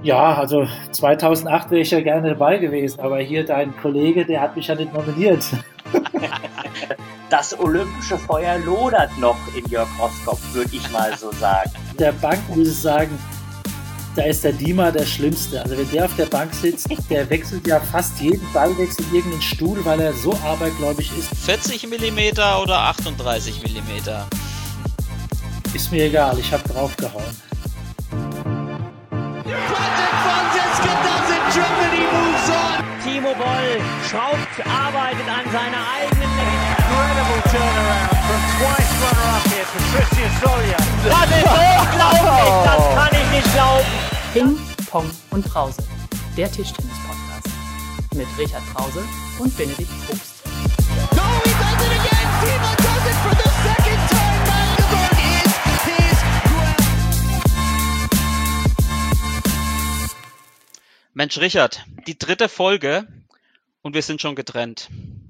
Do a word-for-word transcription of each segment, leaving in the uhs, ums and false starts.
Ja, also zweitausendacht wäre ich ja gerne dabei gewesen, aber hier dein Kollege, der hat mich ja nicht nominiert. Das olympische Feuer lodert noch in Jörg Roskopf, würde ich mal so sagen. Der Bank muss ich sagen, da ist der Dima der Schlimmste. Also wenn der auf der Bank sitzt, der wechselt ja fast jeden Ballwechsel irgendeinen Stuhl, weil er so abergläubig ist. vierzig Millimeter oder achtunddreißig Millimeter? Ist mir egal, ich habe draufgehauen. Timo Boll schraubt, arbeitet an seiner eigenen incredible turnaround from twice runner-up here, Patricia Solia. Das ist unglaublich, das kann ich nicht glauben. Ping, Pong und Brause, der Tischtennis-Podcast mit Richard Brause und Benedikt Probst. No, he does it again. Timo does it for the second time. Magdeburg is his ground. Mensch, Richard, die dritte Folge und wir sind schon getrennt.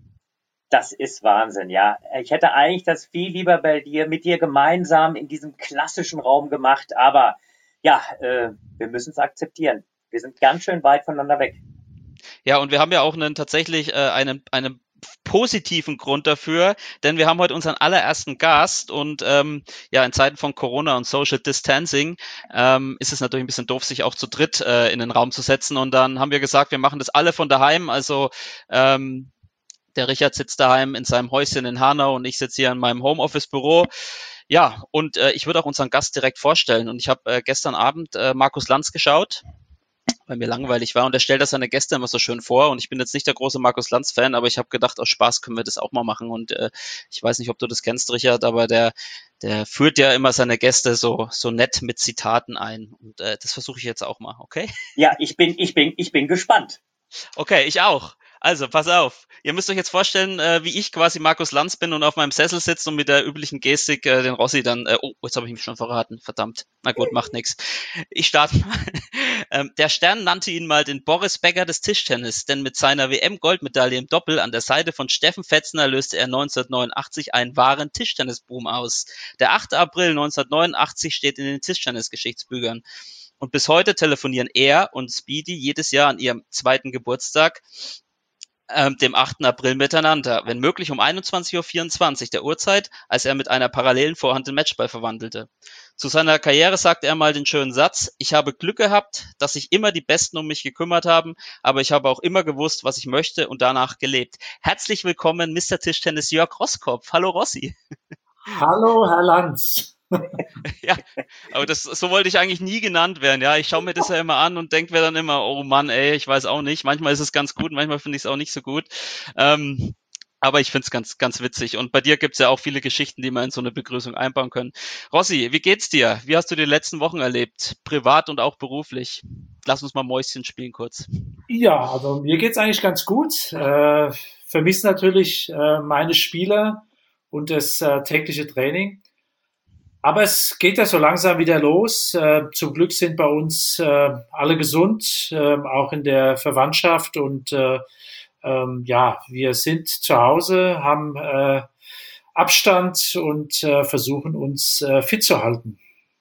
Das ist Wahnsinn, ja. Ich hätte eigentlich das viel lieber bei dir, mit dir gemeinsam in diesem klassischen Raum gemacht, aber ja, äh, wir müssen es akzeptieren. Wir sind ganz schön weit voneinander weg. Ja, und wir haben ja auch einen tatsächlich äh, einen, einen positiven Grund dafür, denn wir haben heute unseren allerersten Gast und ähm, ja, in Zeiten von Corona und Social Distancing ähm, ist es natürlich ein bisschen doof, sich auch zu dritt äh, in den Raum zu setzen und dann haben wir gesagt, wir machen das alle von daheim, also ähm, der Richard sitzt daheim in seinem Häuschen in Hanau und ich sitze hier in meinem Homeoffice-Büro. Ja, und äh, ich würde auch unseren Gast direkt vorstellen und ich habe äh, gestern Abend äh, Markus Lanz geschaut, weil mir langweilig war und er stellt das seine Gäste immer so schön vor und ich bin jetzt nicht der große Markus Lanz-Fan, aber ich habe gedacht, aus Spaß können wir das auch mal machen und äh, ich weiß nicht, ob du das kennst, Richard, aber der der führt ja immer seine Gäste so so nett mit Zitaten ein und äh, das versuche ich jetzt auch mal, okay? Ja, ich bin ich bin ich bin gespannt. Okay, ich auch. Also, pass auf. Ihr müsst euch jetzt vorstellen, äh, wie ich quasi Markus Lanz bin und auf meinem Sessel sitze und mit der üblichen Gestik äh, den Rossi dann, äh, oh, jetzt habe ich mich schon verraten, verdammt. Na gut, macht nix. Ich starte mal. ähm, der Stern nannte ihn mal den Boris Becker des Tischtennis, denn mit seiner W M-Goldmedaille im Doppel an der Seite von Steffen Fetzner löste er neunzehnhundertneunundachtzig einen wahren Tischtennisboom aus. Der achte April neunzehnhundertneunundachtzig steht in den Tischtennis-Geschichtsbüchern. Und bis heute telefonieren er und Speedy jedes Jahr an ihrem zweiten Geburtstag, ähm, dem achten April miteinander, wenn möglich um einundzwanzig Uhr vierundzwanzig der Uhrzeit, als er mit einer parallelen Vorhand den Matchball verwandelte. Zu seiner Karriere sagte er mal den schönen Satz: Ich habe Glück gehabt, dass sich immer die Besten um mich gekümmert haben, aber ich habe auch immer gewusst, was ich möchte und danach gelebt. Herzlich willkommen, Mister Tischtennis Jörg Roskopf. Hallo Rossi. Hallo, Herr Lanz. Ja, aber das, so wollte ich eigentlich nie genannt werden. Ja, ich schaue mir das ja immer an und denke mir dann immer, oh Mann, ey, ich weiß auch nicht. Manchmal ist es ganz gut, manchmal finde ich es auch nicht so gut. Ähm, aber ich finde es ganz, ganz witzig. Und bei dir gibt es ja auch viele Geschichten, die man in so eine Begrüßung einbauen können. Rossi, wie geht's dir? Wie hast du die letzten Wochen erlebt? Privat und auch beruflich? Lass uns mal Mäuschen spielen kurz. Ja, also mir geht's eigentlich ganz gut. Äh, vermisse natürlich äh, meine Spieler und das äh, tägliche Training. Aber es geht ja so langsam wieder los. Äh, zum Glück sind bei uns äh, alle gesund, äh, auch in der Verwandtschaft. Und äh, ähm, ja, wir sind zu Hause, haben äh, Abstand und äh, versuchen uns äh, fit zu halten.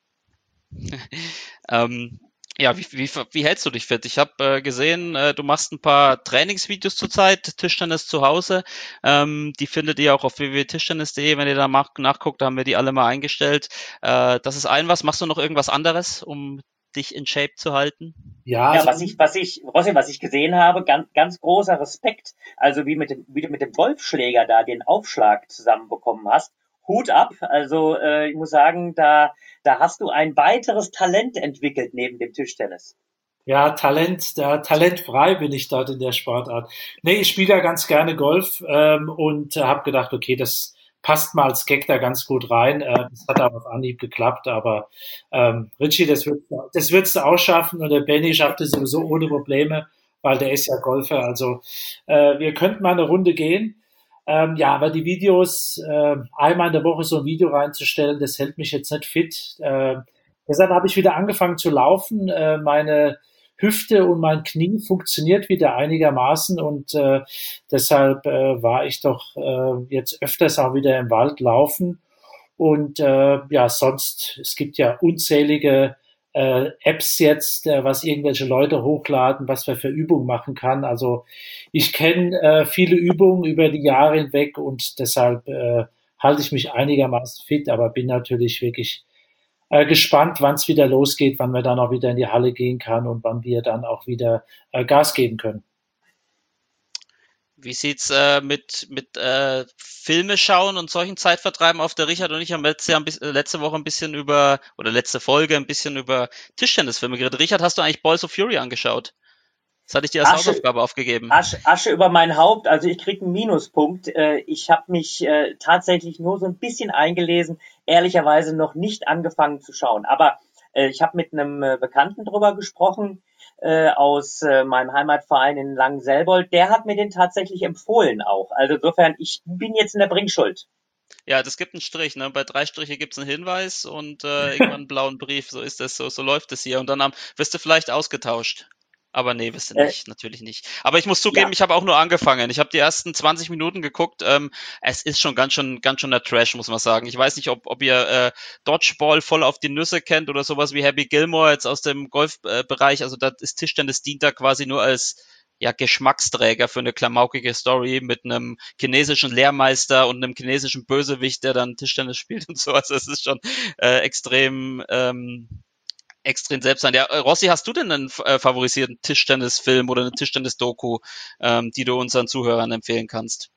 ähm. Ja, wie, wie, wie hältst du dich fit? Ich habe äh, gesehen, äh, du machst ein paar Trainingsvideos zurzeit, Tischtennis zu Hause. Ähm, die findet ihr auch auf w w w punkt tischtennis punkt de. Wenn ihr da nach, nachguckt, da haben wir die alle mal eingestellt. Äh, das ist ein was. Machst du noch irgendwas anderes, um dich in Shape zu halten? Ja, ja, was ich, was ich, Rossi, was ich gesehen habe, ganz, ganz großer Respekt. Also wie mit dem, wie du mit dem Golfschläger da den Aufschlag zusammenbekommen hast. Hut ab. Also äh, ich muss sagen, da da hast du ein weiteres Talent entwickelt neben dem Tischtennis. Ja, Talent, da talentfrei bin ich dort in der Sportart. Nee, ich spiele ja ganz gerne Golf ähm, und äh, habe gedacht, okay, das passt mal als Gag da ganz gut rein. Äh, das hat aber auf Anhieb geklappt, aber ähm, Richie, das wird das wird's auch schaffen und der Benny schafft es sowieso ohne Probleme, weil der ist ja Golfer. Also äh, wir könnten mal eine Runde gehen. Ähm, ja, aber die Videos, äh, einmal in der Woche so ein Video reinzustellen, das hält mich jetzt nicht fit. Äh, deshalb habe ich wieder angefangen zu laufen. Äh, meine Hüfte und mein Knie funktioniert wieder einigermaßen und äh, deshalb äh, war ich doch äh, jetzt öfters auch wieder im Wald laufen. Und äh, ja, sonst, es gibt ja unzählige äh, Apps jetzt, äh, was irgendwelche Leute hochladen, was man für Übungen machen kann. Also ich kenne äh, viele Übungen über die Jahre hinweg und deshalb äh, halte ich mich einigermaßen fit, aber bin natürlich wirklich äh, gespannt, wann es wieder losgeht, wann man dann auch wieder in die Halle gehen kann und wann wir dann auch wieder äh, Gas geben können. Wie sieht's äh, mit mit äh, Filme schauen und solchen Zeitvertreiben auf? Der Richard und ich haben letzte, Jahr ein bisschen, letzte Woche ein bisschen über, oder letzte Folge ein bisschen über Tischtennisfilme geredet. Richard, hast du eigentlich Balls of Fury angeschaut? Das hatte ich dir als Asche, Hausaufgabe aufgegeben. Asche, Asche über mein Haupt, also ich krieg einen Minuspunkt. Äh, ich habe mich äh, tatsächlich nur so ein bisschen eingelesen, ehrlicherweise noch nicht angefangen zu schauen. Aber äh, ich habe mit einem äh, Bekannten drüber gesprochen, äh, aus äh, meinem Heimatverein in Langenselbold. Der hat mir den tatsächlich empfohlen auch. Also insofern, ich bin jetzt in der Bringschuld. Ja, das gibt einen Strich, ne? Bei drei Striche gibt's einen Hinweis und äh, irgendwann einen blauen Brief. So ist das, so, so läuft es hier. Und dann am, wirst du vielleicht ausgetauscht. Aber nee, wirst du nicht, äh, natürlich nicht. Aber ich muss zugeben, ja. Ich habe auch nur angefangen. Ich habe die ersten zwanzig Minuten geguckt. Ähm, es ist schon ganz schön, ganz schön der Trash, muss man sagen. Ich weiß nicht, ob, ob ihr äh, Dodgeball voll auf die Nüsse kennt oder sowas wie Happy Gilmore jetzt aus dem Golfbereich. Äh, also da ist Tischtennis dient da quasi nur als ja Geschmacksträger für eine klamaukige Story mit einem chinesischen Lehrmeister und einem chinesischen Bösewicht, der dann Tischtennis spielt und so. Also es ist schon äh, extrem ähm, extrem selbst sein. Ja, Rossi, hast du denn einen äh, favorisierten Tischtennisfilm oder eine Tischtennis-Doku, ähm, die du unseren Zuhörern empfehlen kannst?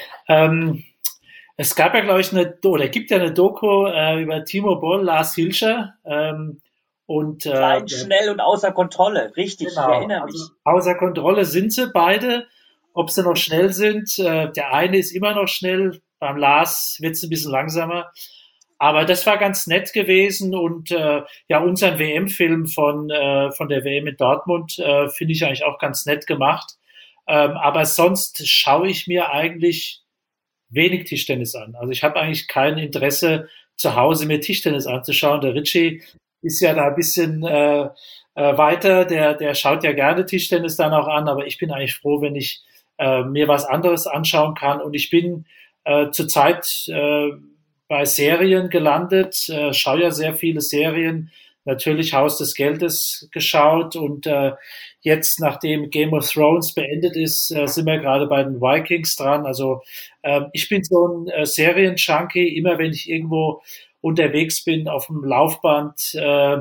Ähm, es gab ja, glaube ich, eine, oder gibt ja eine Doku äh, über Timo Boll, Lars Hilscher. Ähm, und, äh, Klein, schnell und außer Kontrolle. Richtig, genau, ich erinnere mich. Also, außer Kontrolle sind sie beide. Ob sie noch schnell sind, äh, der eine ist immer noch schnell, beim Lars wird es ein bisschen langsamer. Aber das war ganz nett gewesen und äh, ja, unseren W M-Film von äh, von der W M in Dortmund äh, finde ich eigentlich auch ganz nett gemacht. Ähm, aber sonst schaue ich mir eigentlich wenig Tischtennis an. Also ich habe eigentlich kein Interesse, zu Hause mir Tischtennis anzuschauen. Der Richie ist ja da ein bisschen äh, äh, weiter. Der der schaut ja gerne Tischtennis dann auch an. Aber ich bin eigentlich froh, wenn ich äh, mir was anderes anschauen kann. Und ich bin äh, zurzeit äh, bei Serien gelandet, äh, schaue ja sehr viele Serien, natürlich Haus des Geldes geschaut und äh, jetzt, nachdem Game of Thrones beendet ist, äh, sind wir gerade bei den Vikings dran. Also äh, ich bin so ein äh, Serien-Junkie, immer wenn ich irgendwo unterwegs bin, auf dem Laufband äh,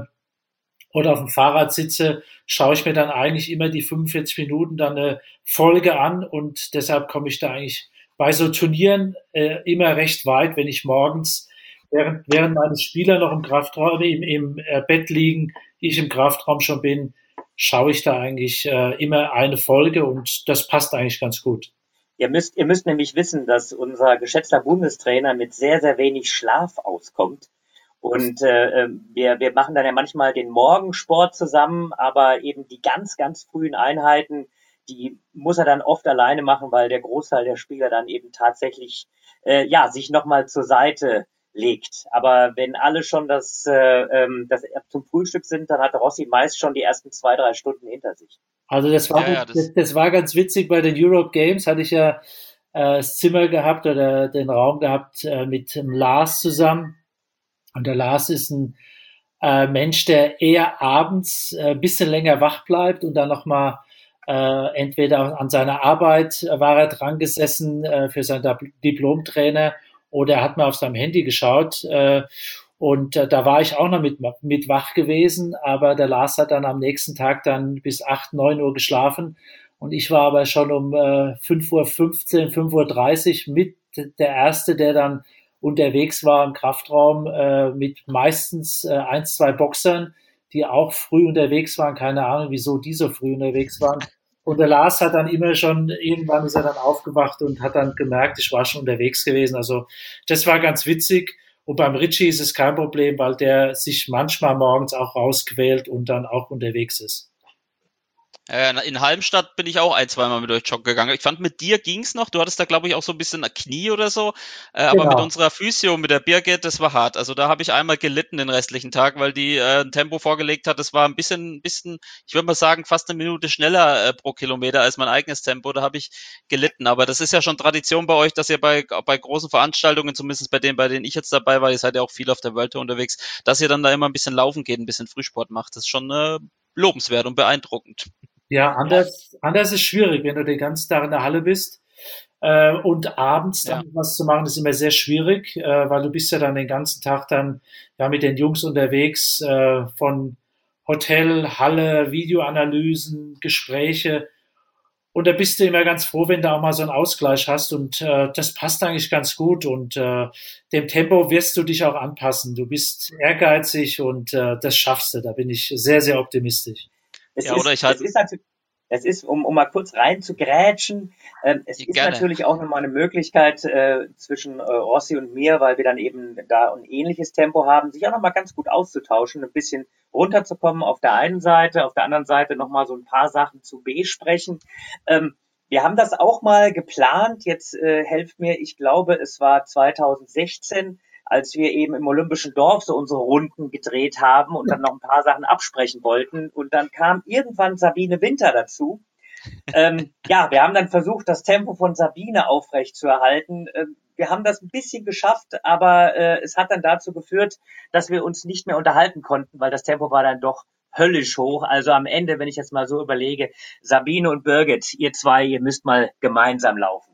oder auf dem Fahrrad sitze, schaue ich mir dann eigentlich immer die fünfundvierzig Minuten dann eine Folge an und deshalb komme ich da eigentlich bei so Turnieren äh, immer recht weit, wenn ich morgens, während, während meine Spieler noch im Kraftraum, im, im äh, Bett liegen, ich im Kraftraum schon bin, schaue ich da eigentlich äh, immer eine Folge und das passt eigentlich ganz gut. Ihr müsst, ihr müsst nämlich wissen, dass unser geschätzter Bundestrainer mit sehr, sehr wenig Schlaf auskommt. Und äh, wir, wir machen dann ja manchmal den Morgensport zusammen, aber eben die ganz, ganz frühen Einheiten, die muss er dann oft alleine machen, weil der Großteil der Spieler dann eben tatsächlich äh, ja sich nochmal zur Seite legt. Aber wenn alle schon das, äh, das zum Frühstück sind, dann hat Rossi meist schon die ersten zwei, drei Stunden hinter sich. Also das war, ja, ja, das, das, das war ganz witzig. Bei den Europe Games hatte ich ja äh, das Zimmer gehabt oder den Raum gehabt äh, mit dem Lars zusammen. Und der Lars ist ein äh, Mensch, der eher abends ein äh, bisschen länger wach bleibt und dann nochmal Äh, entweder an seiner Arbeit war er dran gesessen äh, für seinen Diplomtrainer oder er hat mal auf seinem Handy geschaut äh, und äh, da war ich auch noch mit, mit wach gewesen, aber der Lars hat dann am nächsten Tag dann bis acht, neun Uhr geschlafen und ich war aber schon um äh, fünf Uhr fünfzehn, fünf Uhr dreißig mit der Erste, der dann unterwegs war im Kraftraum äh, mit meistens äh, eins, zwei Boxern, die auch früh unterwegs waren, keine Ahnung, wieso die so früh unterwegs waren. Und der Lars hat dann immer schon, irgendwann ist er dann aufgewacht und hat dann gemerkt, ich war schon unterwegs gewesen. Also das war ganz witzig. Und beim Richie ist es kein Problem, weil der sich manchmal morgens auch rausquält und dann auch unterwegs ist. Äh, in Halmstadt bin ich auch ein, zweimal mit euch joggen gegangen. Ich fand, mit dir ging's noch. Du hattest da, glaube ich, auch so ein bisschen Knie oder so. Äh, aber Genau. mit unserer Physio, mit der Birgit, das war hart. Also da habe ich einmal gelitten den restlichen Tag, weil die äh, ein Tempo vorgelegt hat. Das war ein bisschen, bisschen, ich würde mal sagen, fast eine Minute schneller äh, pro Kilometer als mein eigenes Tempo. Da habe ich gelitten. Aber das ist ja schon Tradition bei euch, dass ihr bei, bei großen Veranstaltungen, zumindest bei denen, bei denen ich jetzt dabei war, ihr seid ja auch viel auf der World Tour unterwegs, dass ihr dann da immer ein bisschen laufen geht, ein bisschen Frühsport macht. Das ist schon äh, lobenswert und beeindruckend. Ja, anders, anders ist schwierig, wenn du den ganzen Tag in der Halle bist. Äh, und abends dann ja. was zu machen, ist immer sehr schwierig, äh, weil du bist ja dann den ganzen Tag dann ja mit den Jungs unterwegs, äh, von Hotel, Halle, Videoanalysen, Gespräche. Und da bist du immer ganz froh, wenn du auch mal so einen Ausgleich hast. Und äh, das passt eigentlich ganz gut. Und äh, dem Tempo wirst du dich auch anpassen. Du bist ehrgeizig und äh, das schaffst du. Da bin ich sehr, sehr optimistisch. Es ja, ist, oder ich halt. Es ist natürlich, es ist, um, um mal kurz rein zu grätschen, ähm, es ist Gerne. natürlich auch nochmal eine Möglichkeit äh, zwischen äh, Rossi und mir, weil wir dann eben da ein ähnliches Tempo haben, sich auch nochmal ganz gut auszutauschen, ein bisschen runterzukommen auf der einen Seite, auf der anderen Seite nochmal so ein paar Sachen zu besprechen. Ähm, wir haben das auch mal geplant, jetzt äh, helft mir, ich glaube, es war zweitausendsechzehn, als wir eben im Olympischen Dorf so unsere Runden gedreht haben und dann noch ein paar Sachen absprechen wollten. Und dann kam irgendwann Sabine Winter dazu. ähm, ja, wir haben dann versucht, das Tempo von Sabine aufrechtzuerhalten. Ähm, wir haben das ein bisschen geschafft, aber äh, es hat dann dazu geführt, dass wir uns nicht mehr unterhalten konnten, weil das Tempo war dann doch höllisch hoch. Also am Ende, wenn ich jetzt mal so überlege, Sabine und Birgit, ihr zwei, ihr müsst mal gemeinsam laufen.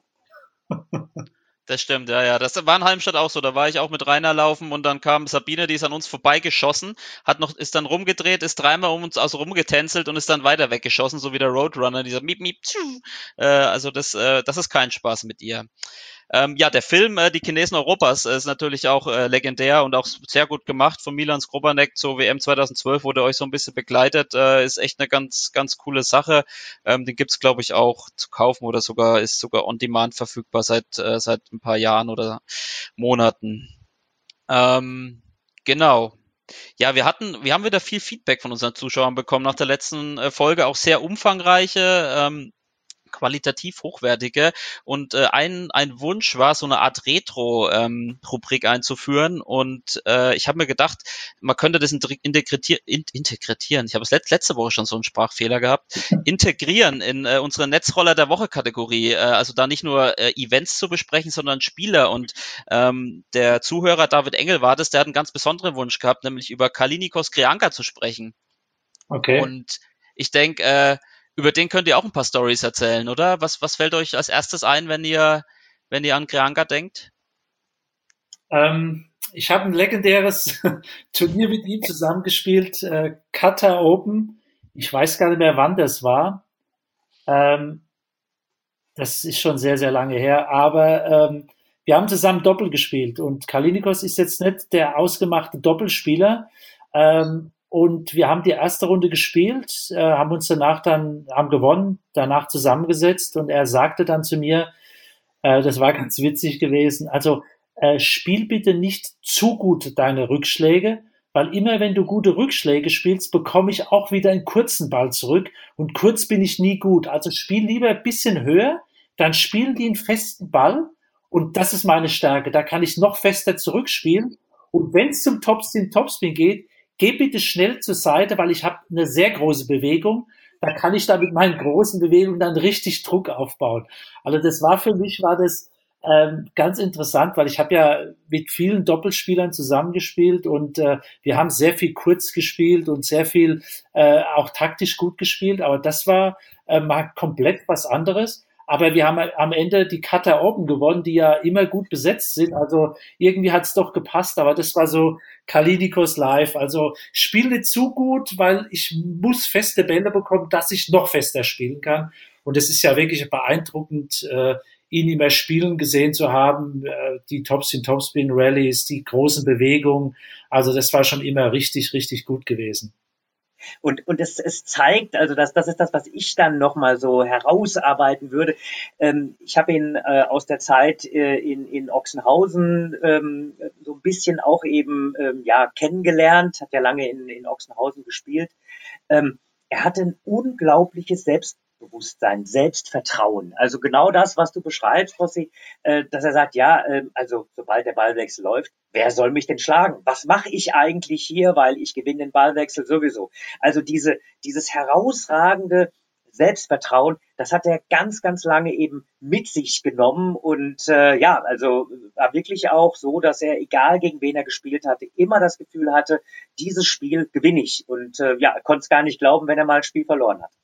Das stimmt, ja, ja. Das war in Halmstadt auch so. Da war ich auch mit Rainer laufen und dann kam Sabine, die ist an uns vorbeigeschossen, hat noch, ist dann rumgedreht, ist dreimal um uns also rumgetänzelt und ist dann weiter weggeschossen, so wie der Roadrunner, dieser Miep, Miep, tschuh. Äh, also das, äh, das ist kein Spaß mit ihr. Ähm, ja, der Film äh, Die Chinesen Europas äh, ist natürlich auch äh, legendär und auch sehr gut gemacht von Milan Skrobanek zur W M zweitausendzwölf, wurde euch so ein bisschen begleitet, äh, ist echt eine ganz, ganz coole Sache. Ähm, den gibt's, glaube ich, auch zu kaufen oder sogar ist sogar on demand verfügbar seit äh, seit ein paar Jahren oder Monaten. Ähm, genau. Ja, wir hatten, wir haben wieder viel Feedback von unseren Zuschauern bekommen nach der letzten äh, Folge, auch sehr umfangreiche, ähm, qualitativ hochwertige und äh, ein ein Wunsch war, so eine Art Retro-Rubrik ähm, einzuführen und äh, ich habe mir gedacht, man könnte das integrieren, integrieren. Ich habe es let, letzte Woche schon so einen Sprachfehler gehabt, integrieren in äh, unsere Netzroller der Woche-Kategorie, äh, also da nicht nur äh, Events zu besprechen, sondern Spieler und ähm, der Zuhörer David Engel war das, der hat einen ganz besonderen Wunsch gehabt, nämlich über Kalinikos Krianka zu sprechen. Okay. Und ich denke, äh, über den könnt ihr auch ein paar Stories erzählen, oder? Was, was fällt euch als erstes ein, wenn ihr, wenn ihr an Krianka denkt? Ähm, ich habe ein legendäres Turnier mit ihm zusammengespielt, äh, Qatar Open. Ich weiß gar nicht mehr, wann das war. Ähm, das ist schon sehr, sehr lange her. Aber ähm, wir haben zusammen Doppel gespielt und Kalinikos ist jetzt nicht der ausgemachte Doppelspieler. Ähm, Und wir haben die erste Runde gespielt, äh, haben uns danach dann, haben gewonnen, danach zusammengesetzt und er sagte dann zu mir, äh, das war ganz witzig gewesen, also äh, spiel bitte nicht zu gut deine Rückschläge, weil immer wenn du gute Rückschläge spielst, bekomme ich auch wieder einen kurzen Ball zurück und kurz bin ich nie gut. Also spiel lieber ein bisschen höher, dann spielen die einen festen Ball und das ist meine Stärke, da kann ich noch fester zurückspielen und wenn es zum Topspin, Topspin geht, geh bitte schnell zur Seite, weil ich habe eine sehr große Bewegung. Da kann ich da mit meinen großen Bewegungen dann richtig Druck aufbauen. Also das war für mich, war das ähm, ganz interessant, weil ich habe ja mit vielen Doppelspielern zusammengespielt und äh, wir haben sehr viel kurz gespielt und sehr viel äh, auch taktisch gut gespielt. Aber das war äh, mal komplett was anderes. Aber wir haben am Ende die Qatar Open gewonnen, die ja immer gut besetzt sind. Also irgendwie hat es doch gepasst. Aber das war so Kalinikos live. Also spiel nicht zu gut, weil ich muss feste Bälle bekommen, dass ich noch fester spielen kann. Und es ist ja wirklich beeindruckend, äh, ihn immer spielen gesehen zu haben. Äh, die Topspin-Topspin-Rallies, die großen Bewegungen. Also das war schon immer richtig, richtig gut gewesen. Und, und es, es zeigt, also das, das ist das, was ich dann nochmal so herausarbeiten würde. Ähm, ich habe ihn äh, aus der Zeit äh, in, in Ochsenhausen ähm, so ein bisschen auch eben ähm, ja kennengelernt, hat ja lange in, in Ochsenhausen gespielt. Ähm, er hatte ein unglaubliches Selbstbewusstsein, Selbstvertrauen. Also genau das, was du beschreibst, Rossi, äh, dass er sagt, ja, äh, also sobald der Ballwechsel läuft, wer soll mich denn schlagen? Was mache ich eigentlich hier, weil ich gewinne den Ballwechsel sowieso. Also diese dieses herausragende Selbstvertrauen, das hat er ganz, ganz lange eben mit sich genommen und äh, ja, also war wirklich auch so, dass er, egal gegen wen er gespielt hatte, immer das Gefühl hatte, dieses Spiel gewinne ich und äh, ja, konnte es gar nicht glauben, wenn er mal ein Spiel verloren hat.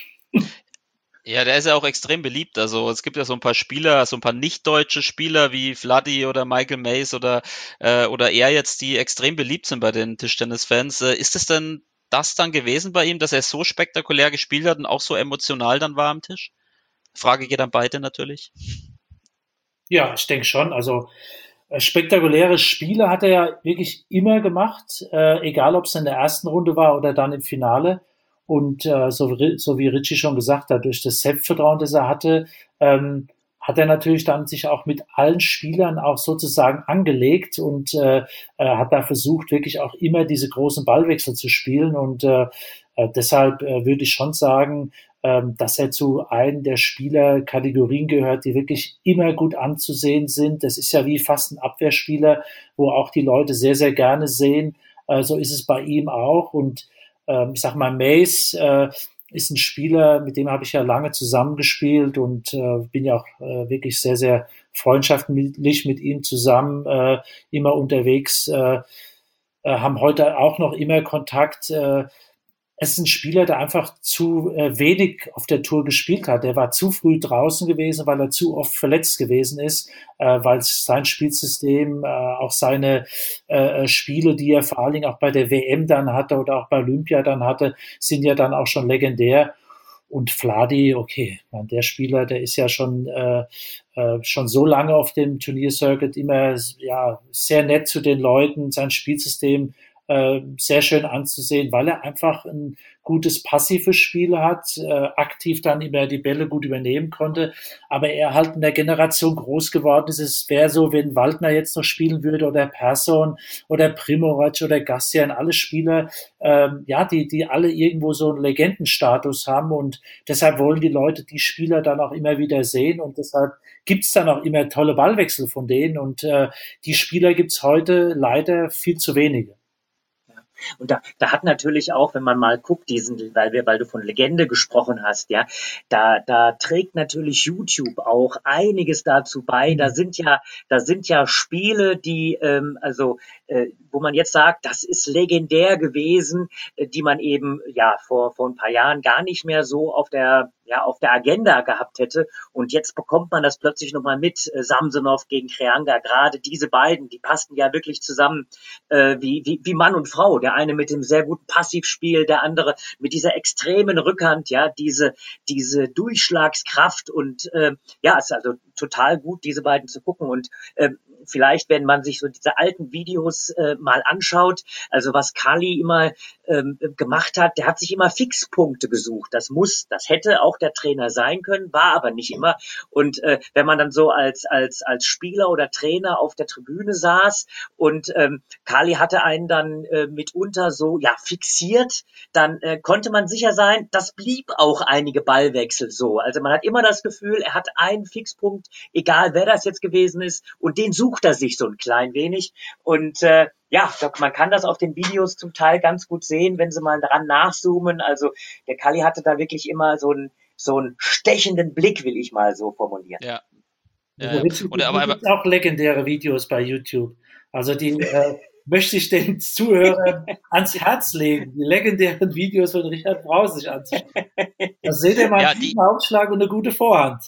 Ja, der ist ja auch extrem beliebt. Also es gibt ja so ein paar Spieler, so ein paar nicht-deutsche Spieler wie Vladi oder Michael Mays oder äh, oder er jetzt, die extrem beliebt sind bei den Tischtennis-Fans. Äh, ist es denn das dann gewesen bei ihm, dass er so spektakulär gespielt hat und auch so emotional dann war am Tisch? Frage geht an beide natürlich. Ja, ich denke schon. Also äh, spektakuläre Spiele hat er ja wirklich immer gemacht, äh, egal ob es in der ersten Runde war oder dann im Finale. Und äh, so, so wie Richie schon gesagt hat, durch das Selbstvertrauen, das er hatte, ähm, hat er natürlich dann sich auch mit allen Spielern auch sozusagen angelegt und äh, äh, hat da versucht, wirklich auch immer diese großen Ballwechsel zu spielen. Und äh, äh, deshalb äh, würde ich schon sagen, äh, dass er zu einem der Spielerkategorien gehört, die wirklich immer gut anzusehen sind. Das ist ja wie fast ein Abwehrspieler, wo auch die Leute sehr, sehr gerne sehen. Äh, so ist es bei ihm auch. Und äh, ich sag mal, Mays äh, ist ein Spieler, mit dem habe ich ja lange zusammengespielt und äh, bin ja auch äh, wirklich sehr, sehr freundschaftlich mit ihm zusammen äh, immer unterwegs, äh, äh, haben heute auch noch immer Kontakt. Äh, es ist ein Spieler, der einfach zu äh, wenig auf der Tour gespielt hat. Der war zu früh draußen gewesen, weil er zu oft verletzt gewesen ist, äh, weil sein Spielsystem, äh, auch seine äh, Spiele, die er vor allen Dingen auch bei der W M dann hatte oder auch bei Olympia dann hatte, sind ja dann auch schon legendär. Und Vladi, okay, man, der Spieler, der ist ja schon äh, äh, schon so lange auf dem Turniercircuit immer ja sehr nett zu den Leuten, sein Spielsystem äh, sehr schön anzusehen, weil er einfach ein gutes passives Spiel hat, äh, aktiv dann immer die Bälle gut übernehmen konnte, aber er halt in der Generation groß geworden ist. Es wäre so, wenn Waldner jetzt noch spielen würde oder Persson oder Primorac oder Gassian, alle Spieler, ähm, ja, die die alle irgendwo so einen Legendenstatus haben und deshalb wollen die Leute die Spieler dann auch immer wieder sehen und deshalb gibt's dann auch immer tolle Ballwechsel von denen und äh, die Spieler gibt's heute leider viel zu wenige. Und da, da hat natürlich auch, wenn man mal guckt, diesen, weil wir, weil du von Legende gesprochen hast, ja, da, da trägt natürlich YouTube auch einiges dazu bei. Da sind ja, da sind ja Spiele, die, ähm, also, äh, wo man jetzt sagt, das ist legendär gewesen, äh, die man eben, ja, vor, vor ein paar Jahren gar nicht mehr so auf der, ja, auf der Agenda gehabt hätte. Und jetzt bekommt man das plötzlich nochmal mit, äh, Samsonov gegen Creanga. Gerade diese beiden, die passten ja wirklich zusammen, äh, wie, wie, wie Mann und Frau. Der eine mit dem sehr guten Passivspiel, der andere mit dieser extremen Rückhand, ja, diese, diese Durchschlagskraft und, äh, ja, es ist also total gut, diese beiden zu gucken und, äh, vielleicht, wenn man sich so diese alten Videos äh, mal anschaut, also was Kali immer ähm, gemacht hat, der hat sich immer Fixpunkte gesucht. Das muss, das hätte auch der Trainer sein können, war aber nicht immer. Und äh, wenn man dann so als als als Spieler oder Trainer auf der Tribüne saß und ähm, Kali hatte einen dann äh, mitunter so ja fixiert, dann äh, konnte man sicher sein, das blieb auch einige Ballwechsel so. Also man hat immer das Gefühl, er hat einen Fixpunkt, egal wer das jetzt gewesen ist, und den sucht er sich so ein klein wenig und äh, ja, man kann das auf den Videos zum Teil ganz gut sehen, wenn sie mal dran nachzoomen. Also der Kali hatte da wirklich immer so einen so einen stechenden Blick, will ich mal so formulieren. Ja. Ja, Also, ja. Und aber, aber gibt auch legendäre Videos bei YouTube. Also die äh, möchte ich den Zuhörern ans Herz legen, die legendären Videos von Richard Brause sich anzuschauen. Da seht ihr mal ja, einen guten Aufschlag und eine gute Vorhand.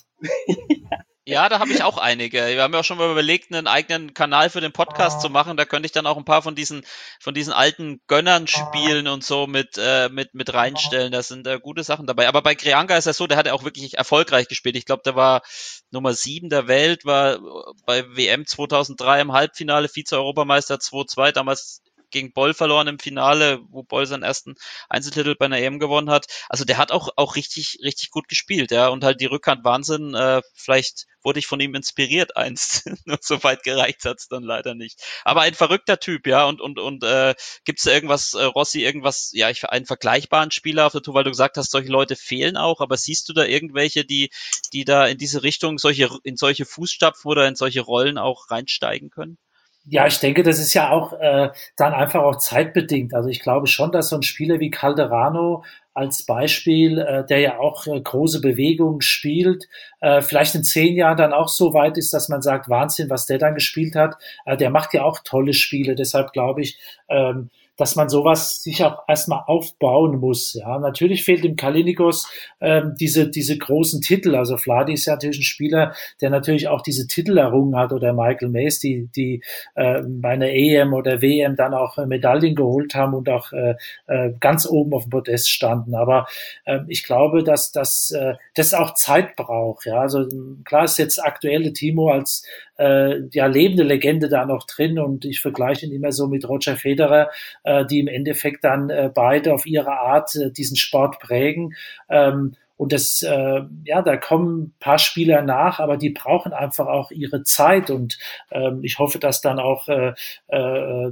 Ja, da habe ich auch einige. Wir haben ja auch schon mal überlegt, einen eigenen Kanal für den Podcast zu machen. Da könnte ich dann auch ein paar von diesen von diesen alten Gönnern spielen und so mit äh, mit mit reinstellen. Da sind äh, gute Sachen dabei. Aber bei Creanga ist das so, der hat ja auch wirklich erfolgreich gespielt. Ich glaube, der war Nummer sieben der Welt, war bei W M zweitausenddrei im Halbfinale, Vize-Europameister zwei zwei, damals gegen Boll verloren im Finale, wo Boll seinen ersten Einzeltitel bei einer E M gewonnen hat. Also der hat auch auch richtig richtig gut gespielt, ja, und halt die Rückhand Wahnsinn. Äh, vielleicht wurde ich von ihm inspiriert einst, nur so weit gereicht hat's dann leider nicht. Aber ein verrückter Typ, ja, und und und äh, gibt's da irgendwas, äh, Rossi, irgendwas, ja, ich einen vergleichbaren Spieler auf der Tour, weil du gesagt hast, solche Leute fehlen auch, aber siehst du da irgendwelche, die die da in diese Richtung, solche in solche Fußstapfen oder in solche Rollen auch reinsteigen können? Ja, ich denke, das ist ja auch äh, dann einfach auch zeitbedingt. Also ich glaube schon, dass so ein Spieler wie Calderano als Beispiel, äh, der ja auch äh, große Bewegungen spielt, äh, vielleicht in zehn Jahren dann auch so weit ist, dass man sagt, Wahnsinn, was der dann gespielt hat. Äh, der macht ja auch tolle Spiele. Deshalb glaube ich, ähm, dass man sowas sich auch erstmal aufbauen muss. Ja, natürlich fehlt dem Kalinikos ähm, diese diese großen Titel. Also Vladi ist ja natürlich ein Spieler, der natürlich auch diese Titel errungen hat, oder Michael Mays, die die äh, bei einer E M oder W M dann auch äh, Medaillen geholt haben und auch äh, äh, ganz oben auf dem Podest standen. Aber äh, ich glaube, dass dass äh, das auch Zeit braucht. Ja, also klar ist jetzt aktuelle Timo als äh, ja lebende Legende da noch drin, und ich vergleiche ihn immer so mit Roger Federer, äh, die im Endeffekt dann äh, beide auf ihre Art äh, diesen Sport prägen. Ähm, und das, äh, ja, da kommen ein paar Spieler nach, aber die brauchen einfach auch ihre Zeit, und ähm, ich hoffe, dass dann auch äh, äh,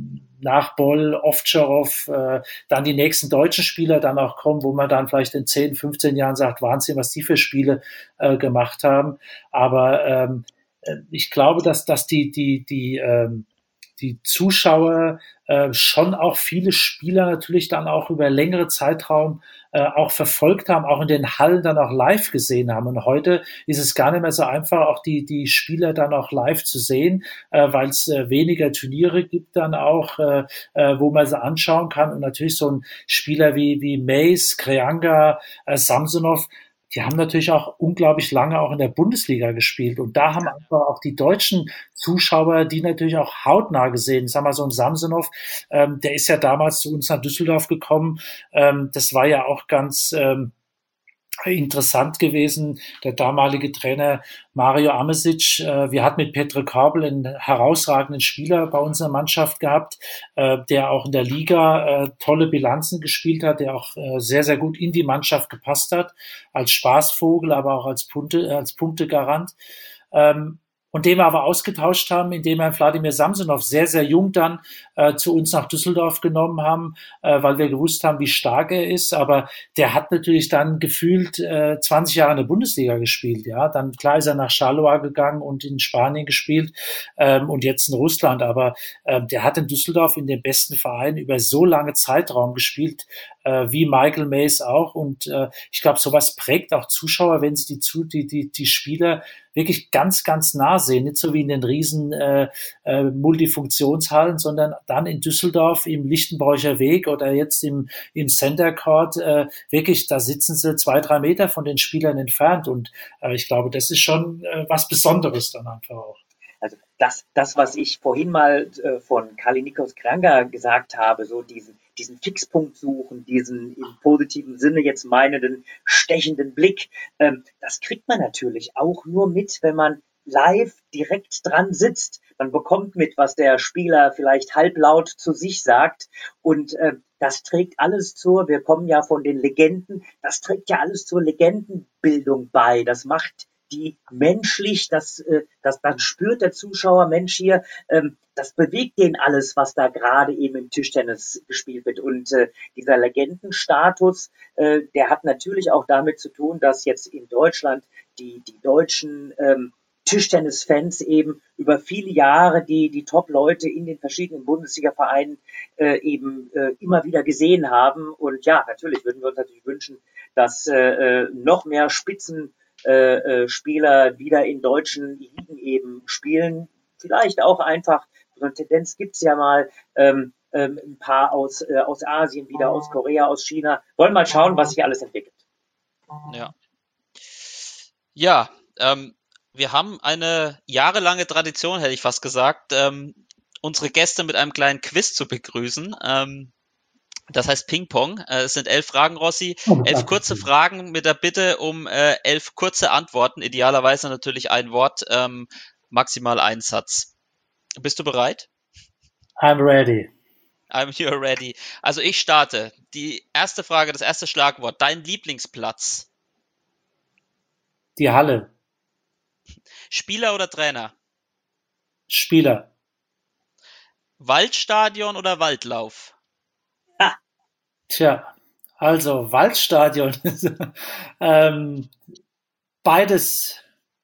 nach Boll, Ovtcharov, äh, dann die nächsten deutschen Spieler dann auch kommen, wo man dann vielleicht in zehn, fünfzehn Jahren sagt, Wahnsinn, was die für Spiele äh, gemacht haben. Aber ähm, ich glaube, dass, dass die, die, die, ähm, die Zuschauer äh, schon auch viele Spieler natürlich dann auch über längere Zeitraum äh, auch verfolgt haben, auch in den Hallen dann auch live gesehen haben. Und heute ist es gar nicht mehr so einfach, auch die, die Spieler dann auch live zu sehen, äh, weil es äh, weniger Turniere gibt dann auch, äh, äh, wo man sie anschauen kann. Und natürlich so ein Spieler wie, wie Mays, Kreanga, äh, Samsonov, die haben natürlich auch unglaublich lange auch in der Bundesliga gespielt. Und da haben einfach auch die deutschen Zuschauer, die natürlich auch hautnah gesehen. Ich sag mal, so ein Samsonov, ähm, der ist ja damals zu uns nach Düsseldorf gekommen. Ähm, das war ja auch ganz ähm, interessant gewesen. Der damalige Trainer Mario Amesic, äh, wir hatten mit Petr Kabel einen herausragenden Spieler bei unserer Mannschaft gehabt, äh, der auch in der Liga äh, tolle Bilanzen gespielt hat, der auch äh, sehr, sehr gut in die Mannschaft gepasst hat, als Spaßvogel, aber auch als Punkte, als Punktegarant. Ähm, und den wir aber ausgetauscht haben, indem wir Wladimir Samsonov sehr, sehr jung dann äh, zu uns nach Düsseldorf genommen haben, äh, weil wir gewusst haben, wie stark er ist. Aber der hat natürlich dann gefühlt äh, zwanzig Jahre in der Bundesliga gespielt. Ja, dann klar ist er nach Charleroi gegangen und in Spanien gespielt ähm, und jetzt in Russland. Aber äh, der hat in Düsseldorf in dem besten Verein über so lange Zeitraum gespielt, äh, wie Michael Mays auch. Und äh, ich glaube, sowas prägt auch Zuschauer, wenn sie die, die, die, die Spieler wirklich ganz, ganz nah sehen, nicht so wie in den riesen äh, äh, Multifunktionshallen, sondern dann in Düsseldorf im Lichtenbräucher Weg oder jetzt im, im Center Court, äh, wirklich, da sitzen sie zwei, drei Meter von den Spielern entfernt, und äh, ich glaube, das ist schon äh, was Besonderes dann einfach auch. Also das, das, was ich vorhin mal äh, von Kalinikos Kreanga gesagt habe, so diesen, diesen Fixpunkt suchen, diesen im positiven Sinne jetzt meinenden stechenden Blick, ähm, das kriegt man natürlich auch nur mit, wenn man live direkt dran sitzt. Man bekommt mit, was der Spieler vielleicht halblaut zu sich sagt, und äh, das trägt alles zur, wir kommen ja von den Legenden, das trägt ja alles zur Legendenbildung bei. Das macht die menschlich, das, äh, das, dann spürt der Zuschauer, Mensch hier, ähm, das bewegt den alles, was da gerade eben im Tischtennis gespielt wird. Und äh, dieser Legendenstatus, äh, der hat natürlich auch damit zu tun, dass jetzt in Deutschland die, die deutschen ähm, Tischtennisfans eben über viele Jahre die, die Top-Leute in den verschiedenen Bundesliga-Vereinen äh, eben äh, immer wieder gesehen haben. Und ja, natürlich würden wir uns natürlich wünschen, dass äh, noch mehr Spitzen Äh, Spieler wieder in deutschen Ligen eben spielen. Vielleicht auch einfach, so eine Tendenz gibt's ja mal, ähm, ähm, ein paar aus, äh, aus Asien, wieder aus Korea, aus China. Wollen mal schauen, was sich alles entwickelt. Ja, ja ähm, wir haben eine jahrelange Tradition, hätte ich fast gesagt, ähm, unsere Gäste mit einem kleinen Quiz zu begrüßen. Ähm, Das heißt Ping-Pong. Äh, es sind elf Fragen, Rossi. Oh, elf kurze Fragen mit der Bitte um äh, elf kurze Antworten. Idealerweise natürlich ein Wort, ähm, maximal ein Satz. Bist du bereit? I'm ready. I'm here ready. Also ich starte. Die erste Frage, das erste Schlagwort. Dein Lieblingsplatz? Die Halle. Spieler oder Trainer? Spieler. Waldstadion oder Waldlauf? Ha, Tja, also Waldstadion. ähm, beides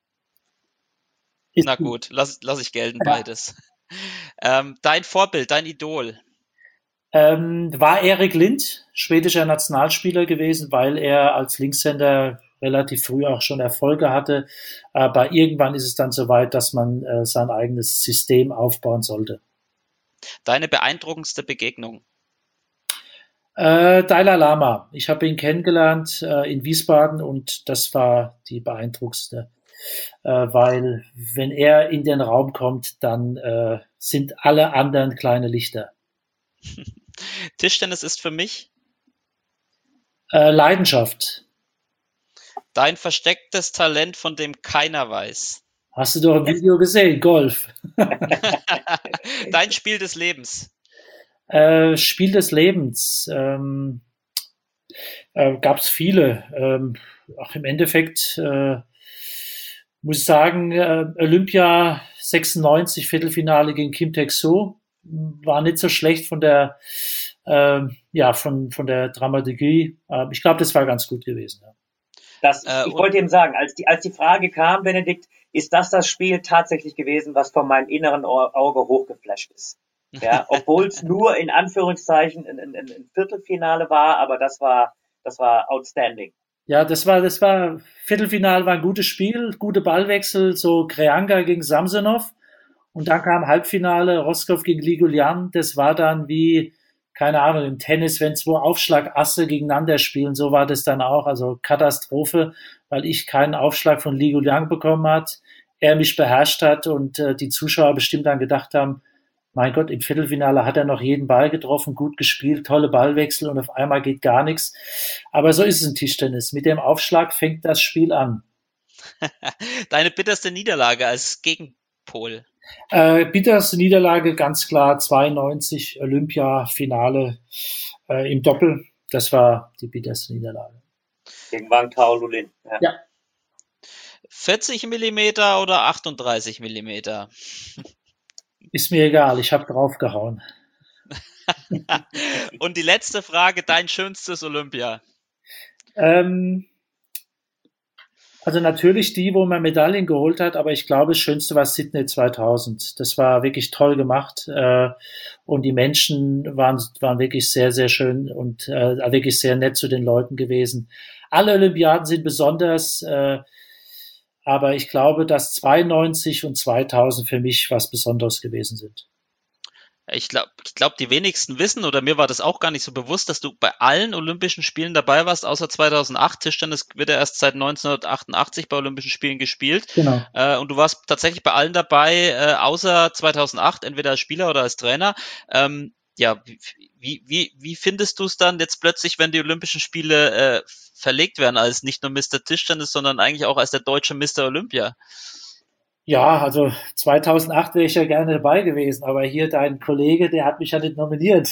ist Na gut, lass, lass ich gelten, beides. Ähm, dein Vorbild, dein Idol? Ähm, war Erik Lind, schwedischer Nationalspieler gewesen, weil er als Linkshänder relativ früh auch schon Erfolge hatte. Aber irgendwann ist es dann soweit, dass man äh, sein eigenes System aufbauen sollte. Deine beeindruckendste Begegnung? Äh, Dalai Lama. Ich habe ihn kennengelernt äh, in Wiesbaden und das war die beeindruckendste. Äh, weil wenn er in den Raum kommt, dann äh, sind alle anderen kleine Lichter. Tischtennis ist für mich? Äh, Leidenschaft. Dein verstecktes Talent, von dem keiner weiß? Hast du doch ein Video gesehen, Golf. Dein Spiel des Lebens? Äh, Spiel des Lebens. Ähm, äh, gab es viele. Ähm, auch im Endeffekt äh, muss ich sagen, äh, Olympia sechsundneunzig, Viertelfinale gegen Kim Taek-soo, war nicht so schlecht von der äh, ja von von der Dramaturgie. Äh, ich glaube, das war ganz gut gewesen. Ja. das, Äh, ich und- wollte eben sagen, als die, als die Frage kam, Benedikt, ist das das Spiel tatsächlich gewesen, was von meinem inneren Au- Auge hochgeflasht ist. Ja, obwohl es nur in Anführungszeichen ein, ein, ein Viertelfinale war, aber das war, das war outstanding. Ja, das war, das war, Viertelfinale war ein gutes Spiel, gute Ballwechsel, so Kreanga gegen Samsonov. Und dann kam Halbfinale, Roscoe gegen Liguljan. Das war dann wie, keine Ahnung, im Tennis, wenn zwei Aufschlagasse gegeneinander spielen, so war das dann auch. Also Katastrophe, weil ich keinen Aufschlag von Liguljan bekommen hat, er mich beherrscht hat und äh, die Zuschauer bestimmt dann gedacht haben, mein Gott, im Viertelfinale hat er noch jeden Ball getroffen, gut gespielt, tolle Ballwechsel und auf einmal geht gar nichts. Aber so ist es im Tischtennis. Mit dem Aufschlag fängt das Spiel an. Deine bitterste Niederlage als Gegenpol? Äh, bitterste Niederlage, ganz klar, zweiundneunzig Olympia-Finale äh, im Doppel. Das war die bitterste Niederlage. Gegen Wang Taolulin. Ja. Ja. vierzig Millimeter oder achtunddreißig Millimeter? Ist mir egal, ich habe draufgehauen. Und die letzte Frage, dein schönstes Olympia? Ähm, also natürlich die, wo man Medaillen geholt hat, aber ich glaube, das Schönste war Sydney zweitausend. Das war wirklich toll gemacht äh, und die Menschen waren, waren wirklich sehr, sehr schön und äh, wirklich sehr nett zu den Leuten gewesen. Alle Olympiaden sind besonders, äh, aber ich glaube, dass zweiundneunzig und zweitausend für mich was Besonderes gewesen sind. Ich glaube, ich glaub, die wenigsten wissen, oder mir war das auch gar nicht so bewusst, dass du bei allen Olympischen Spielen dabei warst, außer zweitausendacht. Tischtennis wird ja erst seit neunzehnhundertachtundachtzig bei Olympischen Spielen gespielt. Genau. Äh, und du warst tatsächlich bei allen dabei, äh, außer zweitausendacht, entweder als Spieler oder als Trainer. Ähm, ja, wie, wie, wie findest du es dann jetzt plötzlich, wenn die Olympischen Spiele äh, verlegt werden, als nicht nur Mister Tischtennis, sondern eigentlich auch als der deutsche Mister Olympia? Ja, also zweitausendacht wäre ich ja gerne dabei gewesen, aber hier dein Kollege, der hat mich ja nicht nominiert.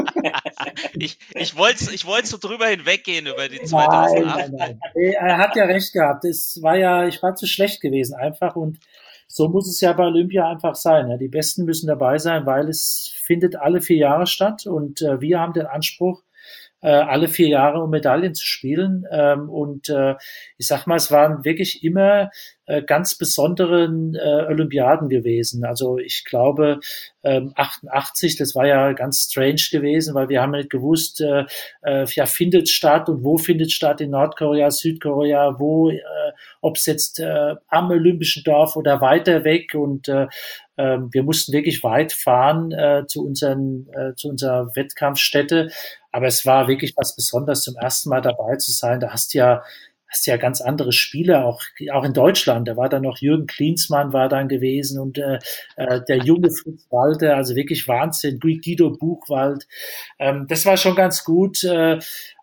Ich, ich wollte ich wollte so drüber hinweggehen über die Nein, zweitausendacht. nein, nein. Nee, Er hat ja recht gehabt. Es war ja, ich war zu schlecht gewesen einfach und so muss es ja bei Olympia einfach sein. Ja. Die Besten müssen dabei sein, weil es findet alle vier Jahre statt und äh, wir haben den Anspruch, äh, alle vier Jahre um Medaillen zu spielen. Ähm, und äh, ich sag mal, es waren wirklich immer äh, ganz besonderen äh, Olympiaden gewesen. Also ich glaube, ähm, achtundachtzig, das war ja ganz strange gewesen, weil wir haben nicht gewusst, äh, äh, ja, findet statt und wo findet statt, in Nordkorea, Südkorea, wo, äh, ob es jetzt äh, am Olympischen Dorf oder weiter weg und äh, äh, wir mussten wirklich weit fahren äh, zu unseren, äh, zu unserer Wettkampfstätte. Aber es war wirklich was Besonderes, zum ersten Mal dabei zu sein. Da hast du ja, hast du ja ganz andere Spieler, auch, auch in Deutschland. Da war dann noch Jürgen Klinsmann war dann gewesen und äh, äh, der junge Fritz Walter, also wirklich Wahnsinn, Guido Buchwald. Ähm, das war schon ganz gut. Äh,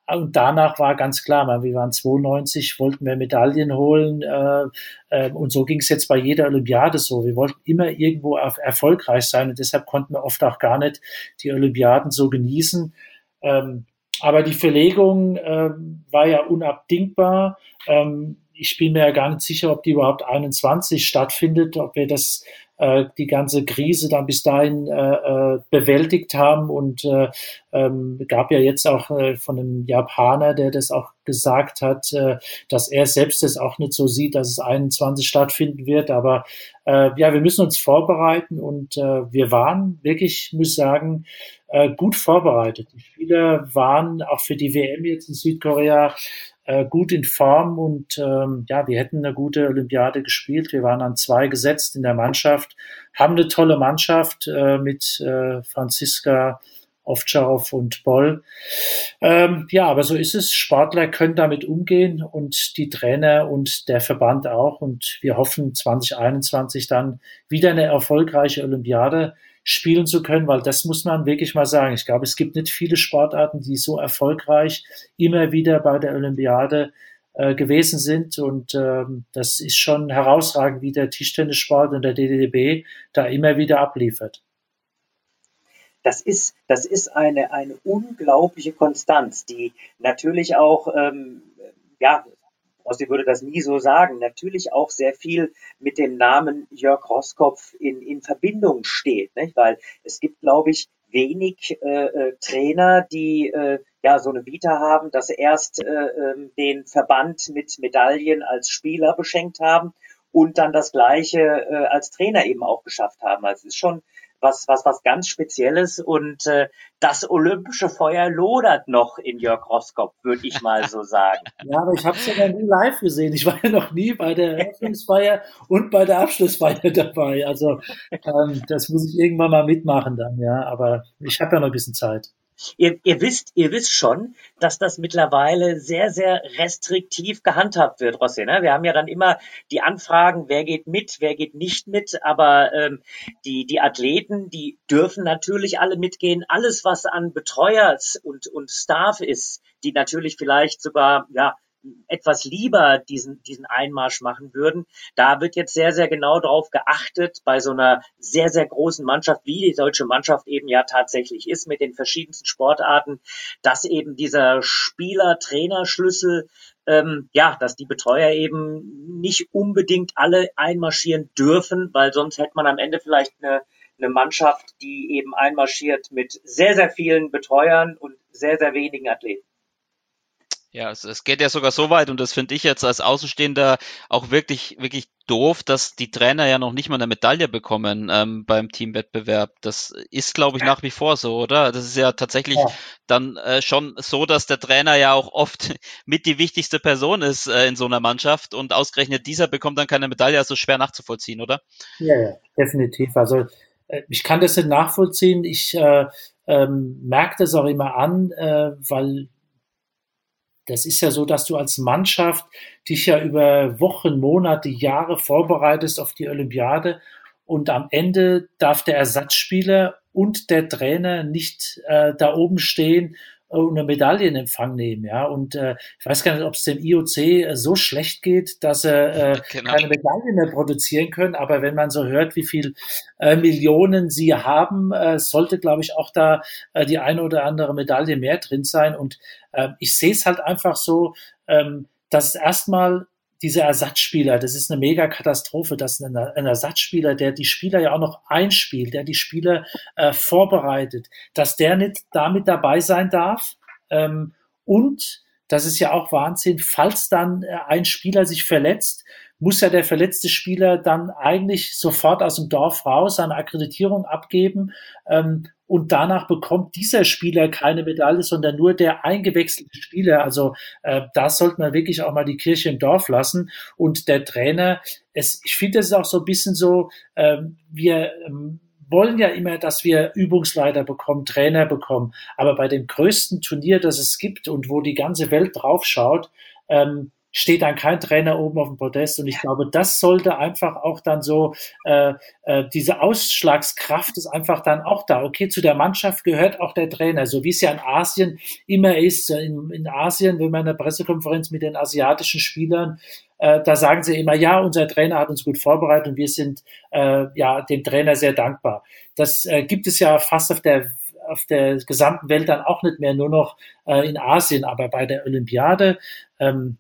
Und danach war ganz klar, wir waren zweiundneunzig, wollten wir Medaillen holen äh, äh, und so ging es jetzt bei jeder Olympiade so. Wir wollten immer irgendwo auf erfolgreich sein und deshalb konnten wir oft auch gar nicht die Olympiaden so genießen. Ähm, aber die Verlegung ähm, war ja unabdingbar. Ähm, ich bin mir ja gar nicht sicher, ob die überhaupt einundzwanzig stattfindet, ob wir das äh, die ganze Krise dann bis dahin äh, bewältigt haben und äh, ähm, gab ja jetzt auch äh, von einem Japaner, der das auch gesagt hat, äh, dass er selbst das auch nicht so sieht, dass es einundzwanzig stattfinden wird, aber äh, ja, wir müssen uns vorbereiten und äh, wir waren wirklich, muss ich sagen, äh, gut vorbereitet. Die Spieler waren auch für die W M jetzt in Südkorea äh, gut in Form und ähm, ja, wir hätten eine gute Olympiade gespielt. Wir waren an zwei gesetzt in der Mannschaft, haben eine tolle Mannschaft äh, mit äh, Franziska Ovtcharov und Boll. Ähm, ja, aber so ist es. Sportler können damit umgehen und die Trainer und der Verband auch. Und wir hoffen, zwanzig einundzwanzig dann wieder eine erfolgreiche Olympiade spielen zu können, weil das muss man wirklich mal sagen. Ich glaube, es gibt nicht viele Sportarten, die so erfolgreich immer wieder bei der Olympiade äh, gewesen sind. Und ähm, das ist schon herausragend, wie der Tischtennissport und der D D B da immer wieder abliefert. Das ist, das ist eine, eine unglaubliche Konstanz, die natürlich auch, ähm, ja, Rossi würde das nie so sagen, natürlich auch sehr viel mit dem Namen Jörg Roßkopf in, in Verbindung steht, nicht? Weil es gibt, glaube ich, wenig äh, Trainer, die äh, ja so eine Vita haben, dass sie erst äh, den Verband mit Medaillen als Spieler beschenkt haben und dann das Gleiche äh, als Trainer eben auch geschafft haben. Also es ist schon was was was ganz Spezielles und äh, das olympische Feuer lodert noch in Jörg Roßkopf, würde ich mal so sagen. Ja, aber ich habe es ja noch nie live gesehen. Ich war ja noch nie bei der Eröffnungsfeier und bei der Abschlussfeier dabei. Also ähm, das muss ich irgendwann mal mitmachen dann, ja. Aber ich habe ja noch ein bisschen Zeit. Ihr, ihr wisst, ihr wisst schon, dass das mittlerweile sehr, sehr restriktiv gehandhabt wird, Rossi, ne? Wir haben ja dann immer die Anfragen, wer geht mit, wer geht nicht mit, aber ähm, die die Athleten, die dürfen natürlich alle mitgehen. Alles, was an Betreuer und und Staff ist, die natürlich vielleicht sogar ja etwas lieber diesen diesen Einmarsch machen würden. Da wird jetzt sehr, sehr genau drauf geachtet, bei so einer sehr, sehr großen Mannschaft, wie die deutsche Mannschaft eben ja tatsächlich ist, mit den verschiedensten Sportarten, dass eben dieser Spieler-Trainer-Schlüssel, ähm, ja, dass die Betreuer eben nicht unbedingt alle einmarschieren dürfen, weil sonst hätte man am Ende vielleicht eine, eine Mannschaft, die eben einmarschiert mit sehr, sehr vielen Betreuern und sehr, sehr wenigen Athleten. Ja, es, es geht ja sogar so weit und das finde ich jetzt als Außenstehender auch wirklich, wirklich doof, dass die Trainer ja noch nicht mal eine Medaille bekommen ähm, beim Teamwettbewerb. Das ist, glaube ich, nach wie vor so, oder? Das ist ja tatsächlich ja. dann äh, schon so, dass der Trainer ja auch oft mit die wichtigste Person ist äh, in so einer Mannschaft und ausgerechnet dieser bekommt dann keine Medaille, also schwer nachzuvollziehen, oder? Ja, ja, definitiv. Also äh, ich kann das nicht nachvollziehen. Ich äh, ähm, merke das auch immer an, äh, weil das ist ja so, dass du als Mannschaft dich ja über Wochen, Monate, Jahre vorbereitest auf die Olympiade und am Ende darf der Ersatzspieler und der Trainer nicht äh, da oben stehen und eine Medaille in Empfang nehmen, ja. Und äh, ich weiß gar nicht, ob es dem I O C äh, so schlecht geht, dass er äh, genau. keine Medaille mehr produzieren können. Aber wenn man so hört, wie viel äh, Millionen sie haben, äh, sollte, glaube ich, auch da äh, die eine oder andere Medaille mehr drin sein. Und äh, ich sehe es halt einfach so, ähm, dass es erstmal dieser Ersatzspieler, das ist eine mega Katastrophe, dass ein, ein Ersatzspieler, der die Spieler ja auch noch einspielt, der die Spieler äh, vorbereitet, dass der nicht damit dabei sein darf. Ähm, und das ist ja auch Wahnsinn, falls dann äh, ein Spieler sich verletzt, muss ja der verletzte Spieler dann eigentlich sofort aus dem Dorf raus, seine Akkreditierung abgeben ähm, und danach bekommt dieser Spieler keine Medaille, sondern nur der eingewechselte Spieler. Also äh, da sollte man wirklich auch mal die Kirche im Dorf lassen. Und der Trainer, es, ich finde, das ist auch so ein bisschen so, ähm, wir ähm, wollen ja immer, dass wir Übungsleiter bekommen, Trainer bekommen. Aber bei dem größten Turnier, das es gibt und wo die ganze Welt drauf schaut, ähm, steht dann kein Trainer oben auf dem Podest. Und ich glaube, das sollte einfach auch dann so, äh, äh, diese Ausschlagskraft ist einfach dann auch da. Okay, zu der Mannschaft gehört auch der Trainer, so wie es ja in Asien immer ist. In, in Asien, wenn man in der Pressekonferenz mit den asiatischen Spielern, äh, da sagen sie immer, ja, unser Trainer hat uns gut vorbereitet und wir sind äh, ja dem Trainer sehr dankbar. Das äh, gibt es ja fast auf der auf der gesamten Welt dann auch nicht mehr, nur noch äh, in Asien, aber bei der Olympiade, ähm,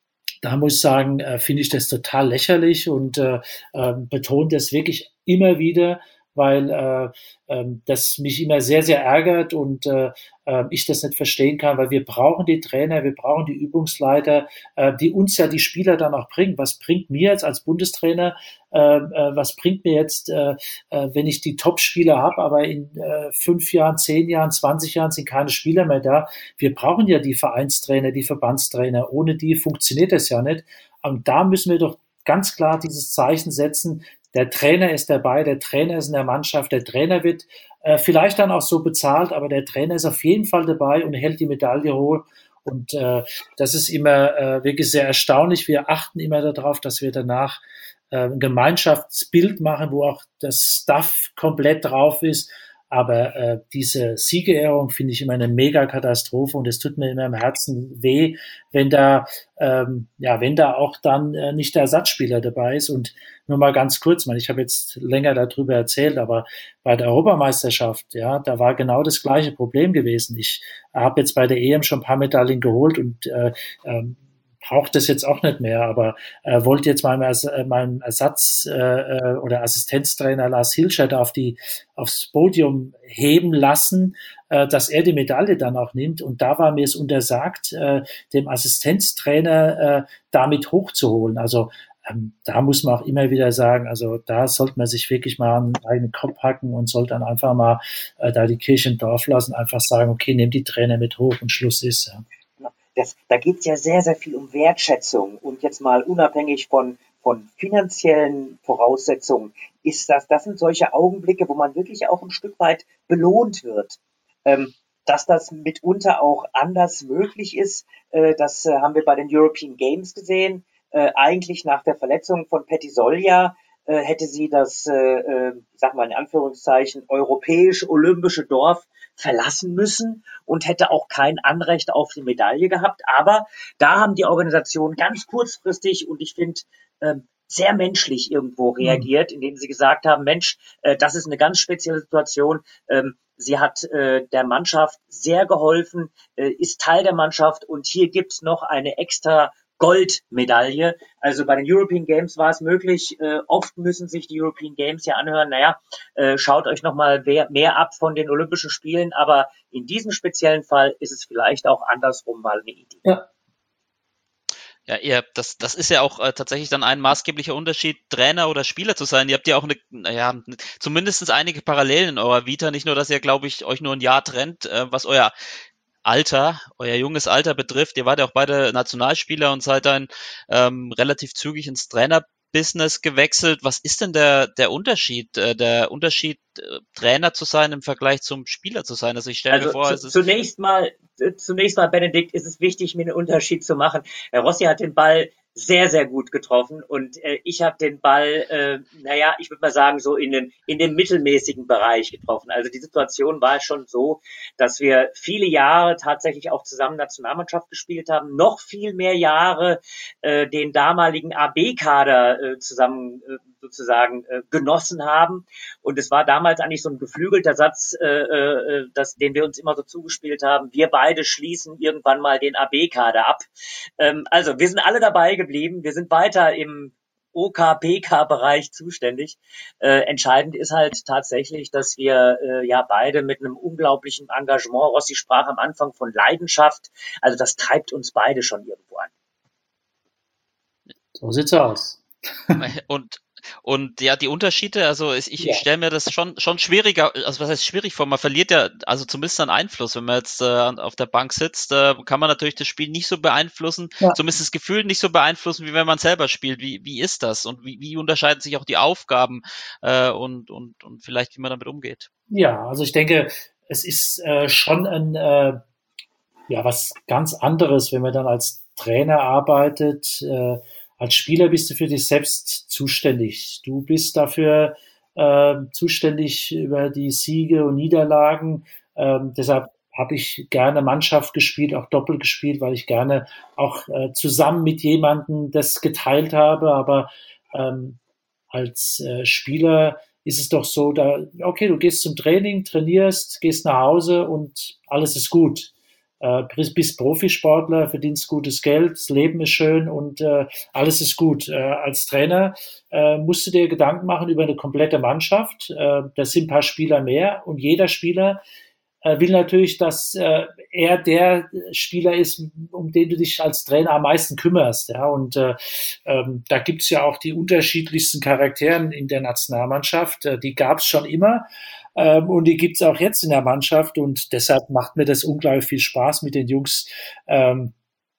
da muss ich sagen, äh, finde ich das total lächerlich und äh, äh, betone das wirklich immer wieder, weil äh, äh, das mich immer sehr, sehr ärgert und äh, äh, ich das nicht verstehen kann, weil wir brauchen die Trainer, wir brauchen die Übungsleiter, äh, die uns ja die Spieler dann auch bringen. Was bringt mir jetzt als Bundestrainer, äh, äh, was bringt mir jetzt, äh, äh, wenn ich die Top-Spieler habe, aber in äh, fünf Jahren, zehn Jahren, zwanzig Jahren sind keine Spieler mehr da. Wir brauchen ja die Vereinstrainer, die Verbandstrainer. Ohne die funktioniert das ja nicht. Und da müssen wir doch ganz klar dieses Zeichen setzen, der Trainer ist dabei, der Trainer ist in der Mannschaft, der Trainer wird äh, vielleicht dann auch so bezahlt, aber der Trainer ist auf jeden Fall dabei und hält die Medaille hoch. Und äh, das ist immer äh, wirklich sehr erstaunlich. Wir achten immer darauf, dass wir danach äh, ein Gemeinschaftsbild machen, wo auch das Staff komplett drauf ist. Aber äh, diese Siegerehrung finde ich immer eine Mega-Katastrophe und es tut mir immer im Herzen weh, wenn da ähm, ja, wenn da auch dann äh, nicht der Ersatzspieler dabei ist. Und nur mal ganz kurz, man, ich habe jetzt länger darüber erzählt, aber bei der Europameisterschaft, ja, da war genau das gleiche Problem gewesen. Ich habe jetzt bei der E M schon ein paar Medaillen geholt und äh, ähm, braucht das jetzt auch nicht mehr, aber äh, wollte jetzt meinem, Ers äh, meinem Ersatz äh, oder Assistenztrainer Lars Hilscher auf die aufs Podium heben lassen, äh, dass er die Medaille dann auch nimmt. Und da war mir es untersagt, äh, dem Assistenztrainer äh, damit hochzuholen. Also ähm, da muss man auch immer wieder sagen, also da sollte man sich wirklich mal einen eigenen Kopf hacken und sollte dann einfach mal äh, da die Kirche im Dorf lassen, einfach sagen, okay, nimm die Trainer mit hoch und Schluss ist, ja. Das, da geht es ja sehr, sehr viel um Wertschätzung und jetzt mal unabhängig von, von finanziellen Voraussetzungen ist das, das sind solche Augenblicke, wo man wirklich auch ein Stück weit belohnt wird. Ähm, dass das mitunter auch anders möglich ist, äh, das äh, haben wir bei den European Games gesehen. Äh, eigentlich nach der Verletzung von Pätti Solja äh, hätte sie das, äh, äh, ich sag mal in Anführungszeichen, europäisch-olympische Dorf verlassen müssen und hätte auch kein Anrecht auf die Medaille gehabt. Aber da haben die Organisationen ganz kurzfristig und ich finde ähm, sehr menschlich irgendwo reagiert, indem sie gesagt haben, Mensch, äh, das ist eine ganz spezielle Situation. Ähm, sie hat äh, der Mannschaft sehr geholfen, äh, ist Teil der Mannschaft und hier gibt's noch eine extra Goldmedaille. Also bei den European Games war es möglich. Äh, oft müssen sich die European Games ja anhören, naja, äh, schaut euch nochmal mehr, mehr ab von den Olympischen Spielen. Aber in diesem speziellen Fall ist es vielleicht auch andersrum mal eine Idee. Ja. Ja, ihr, das, das ist ja auch äh, tatsächlich dann ein maßgeblicher Unterschied, Trainer oder Spieler zu sein. Ihr habt ja auch eine, naja, zumindest einige Parallelen in eurer Vita. Nicht nur, dass ihr, glaube ich, euch nur ein Jahr trennt, äh, was euer Alter, euer junges Alter betrifft. Ihr wart ja auch beide Nationalspieler und seid dann ähm, relativ zügig ins Trainerbusiness gewechselt. Was ist denn der der Unterschied, äh, der Unterschied, äh, Trainer zu sein im Vergleich zum Spieler zu sein? Also ich stelle also mir vor, zu, es ist zunächst mal, zunächst mal, Benedikt, ist es wichtig, mir einen Unterschied zu machen. Herr Rossi hat den Ball sehr, sehr gut getroffen und äh, ich habe den Ball, äh, naja, ich würde mal sagen, so in den, in den mittelmäßigen Bereich getroffen. Also die Situation war schon so, dass wir viele Jahre tatsächlich auch zusammen Nationalmannschaft gespielt haben, noch viel mehr Jahre äh, den damaligen A B-Kader äh, zusammen äh, sozusagen äh, genossen haben. Und es war damals eigentlich so ein geflügelter Satz, äh, äh, das, den wir uns immer so zugespielt haben. Wir beide schließen irgendwann mal den A B-Kader ab. Ähm, also wir sind alle dabei geblieben. Wir sind weiter im O K P K-Bereich zuständig. Äh, entscheidend ist halt tatsächlich, dass wir äh, ja beide mit einem unglaublichen Engagement, Rossi sprach am Anfang von Leidenschaft, also das treibt uns beide schon irgendwo an. So sieht's aus. und Und ja, die Unterschiede, also ich, Ja. ich stelle mir das schon schon schwieriger, also was heißt schwierig vor, man verliert ja also zumindest einen Einfluss, wenn man jetzt äh, auf der Bank sitzt, äh, kann man natürlich das Spiel nicht so beeinflussen, Ja. zumindest das Gefühl nicht so beeinflussen, wie wenn man selber spielt. Wie wie ist das und wie, wie unterscheiden sich auch die Aufgaben äh, und und und vielleicht wie man damit umgeht? Ja, also ich denke, es ist äh, schon ein äh, ja was ganz anderes, wenn man dann als Trainer arbeitet. Äh, als Spieler bist du für dich selbst zuständig. Du bist dafür äh, zuständig über die Siege und Niederlagen. Ähm, deshalb habe ich gerne Mannschaft gespielt, auch Doppel gespielt, weil ich gerne auch äh, zusammen mit jemandem das geteilt habe. Aber ähm, als äh, Spieler ist es doch so, da, okay, du gehst zum Training, trainierst, gehst nach Hause und alles ist gut. Äh, bist Profisportler, verdienst gutes Geld, das Leben ist schön und äh, alles ist gut. Äh, als Trainer äh, musst du dir Gedanken machen über eine komplette Mannschaft. Äh, das sind ein paar Spieler mehr und jeder Spieler äh, will natürlich, dass äh, er der Spieler ist, um den du dich als Trainer am meisten kümmerst. Ja? Und äh, ähm, da gibt's ja auch die unterschiedlichsten Charakteren in der Nationalmannschaft. Äh, die gab's schon immer. Ähm, und die gibt's auch jetzt in der Mannschaft und deshalb macht mir das unglaublich viel Spaß, mit den Jungs ähm,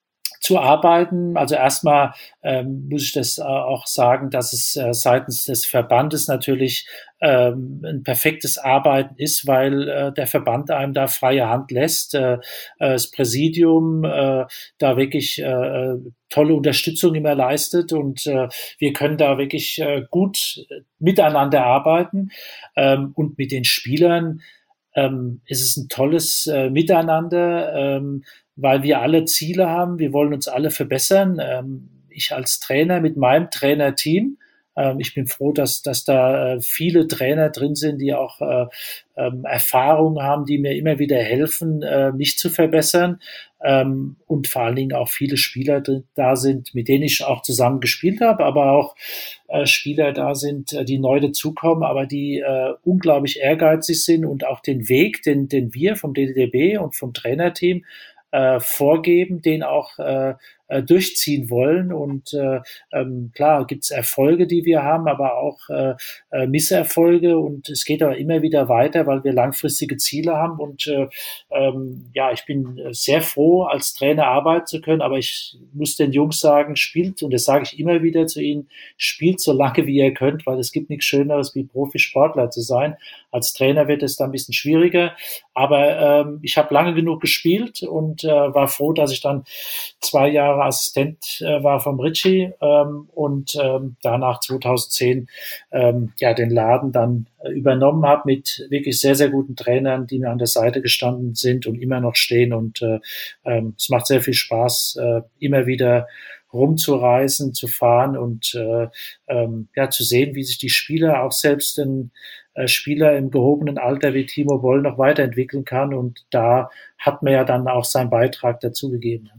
zu arbeiten. Also erstmal ähm, muss ich das äh, auch sagen, dass es äh, seitens des Verbandes natürlich ähm, ein perfektes Arbeiten ist, weil äh, der Verband einem da freie Hand lässt. Äh, äh, das Präsidium äh, da wirklich äh, tolle Unterstützung immer leistet und äh, wir können da wirklich äh, gut miteinander arbeiten. Ähm, und mit den Spielern ähm, ist es ein tolles äh, Miteinander, ähm, weil wir alle Ziele haben. Wir wollen uns alle verbessern. Ähm, ich als Trainer mit meinem Trainerteam. Ähm, ich bin froh, dass, dass da äh, viele Trainer drin sind, die auch äh, ähm, Erfahrungen haben, die mir immer wieder helfen, äh, mich zu verbessern. Ähm, und vor allen Dingen auch viele Spieler da sind, mit denen ich auch zusammen gespielt habe, aber auch äh, Spieler da sind, äh, die neu dazukommen, aber die äh, unglaublich ehrgeizig sind und auch den Weg, den, den wir vom D D D B und vom Trainerteam äh, vorgeben, den auch äh, äh, durchziehen wollen. Und äh, ähm, klar gibt's Erfolge, die wir haben, aber auch äh, äh, Misserfolge. Und es geht aber immer wieder weiter, weil wir langfristige Ziele haben. Und äh, ähm, ja, ich bin sehr froh, als Trainer arbeiten zu können. Aber ich muss den Jungs sagen, spielt, und das sage ich immer wieder zu ihnen, spielt so lange, wie ihr könnt, weil es gibt nichts Schöneres, wie Profisportler zu sein. Als Trainer wird es dann ein bisschen schwieriger. Aber ähm, ich habe lange genug gespielt und äh, war froh, dass ich dann zwei Jahre Assistent äh, war vom Ritchie ähm, und ähm, danach zweitausendzehn ähm, ja den Laden dann äh, übernommen habe mit wirklich sehr, sehr guten Trainern, die mir an der Seite gestanden sind und immer noch stehen. Und äh, ähm, es macht sehr viel Spaß, äh, immer wieder rumzureisen, zu fahren und äh, ähm, ja zu sehen, wie sich die Spieler, auch selbst ein äh, Spieler im gehobenen Alter wie Timo Boll noch weiterentwickeln kann. Und da hat man ja dann auch seinen Beitrag dazu gegeben.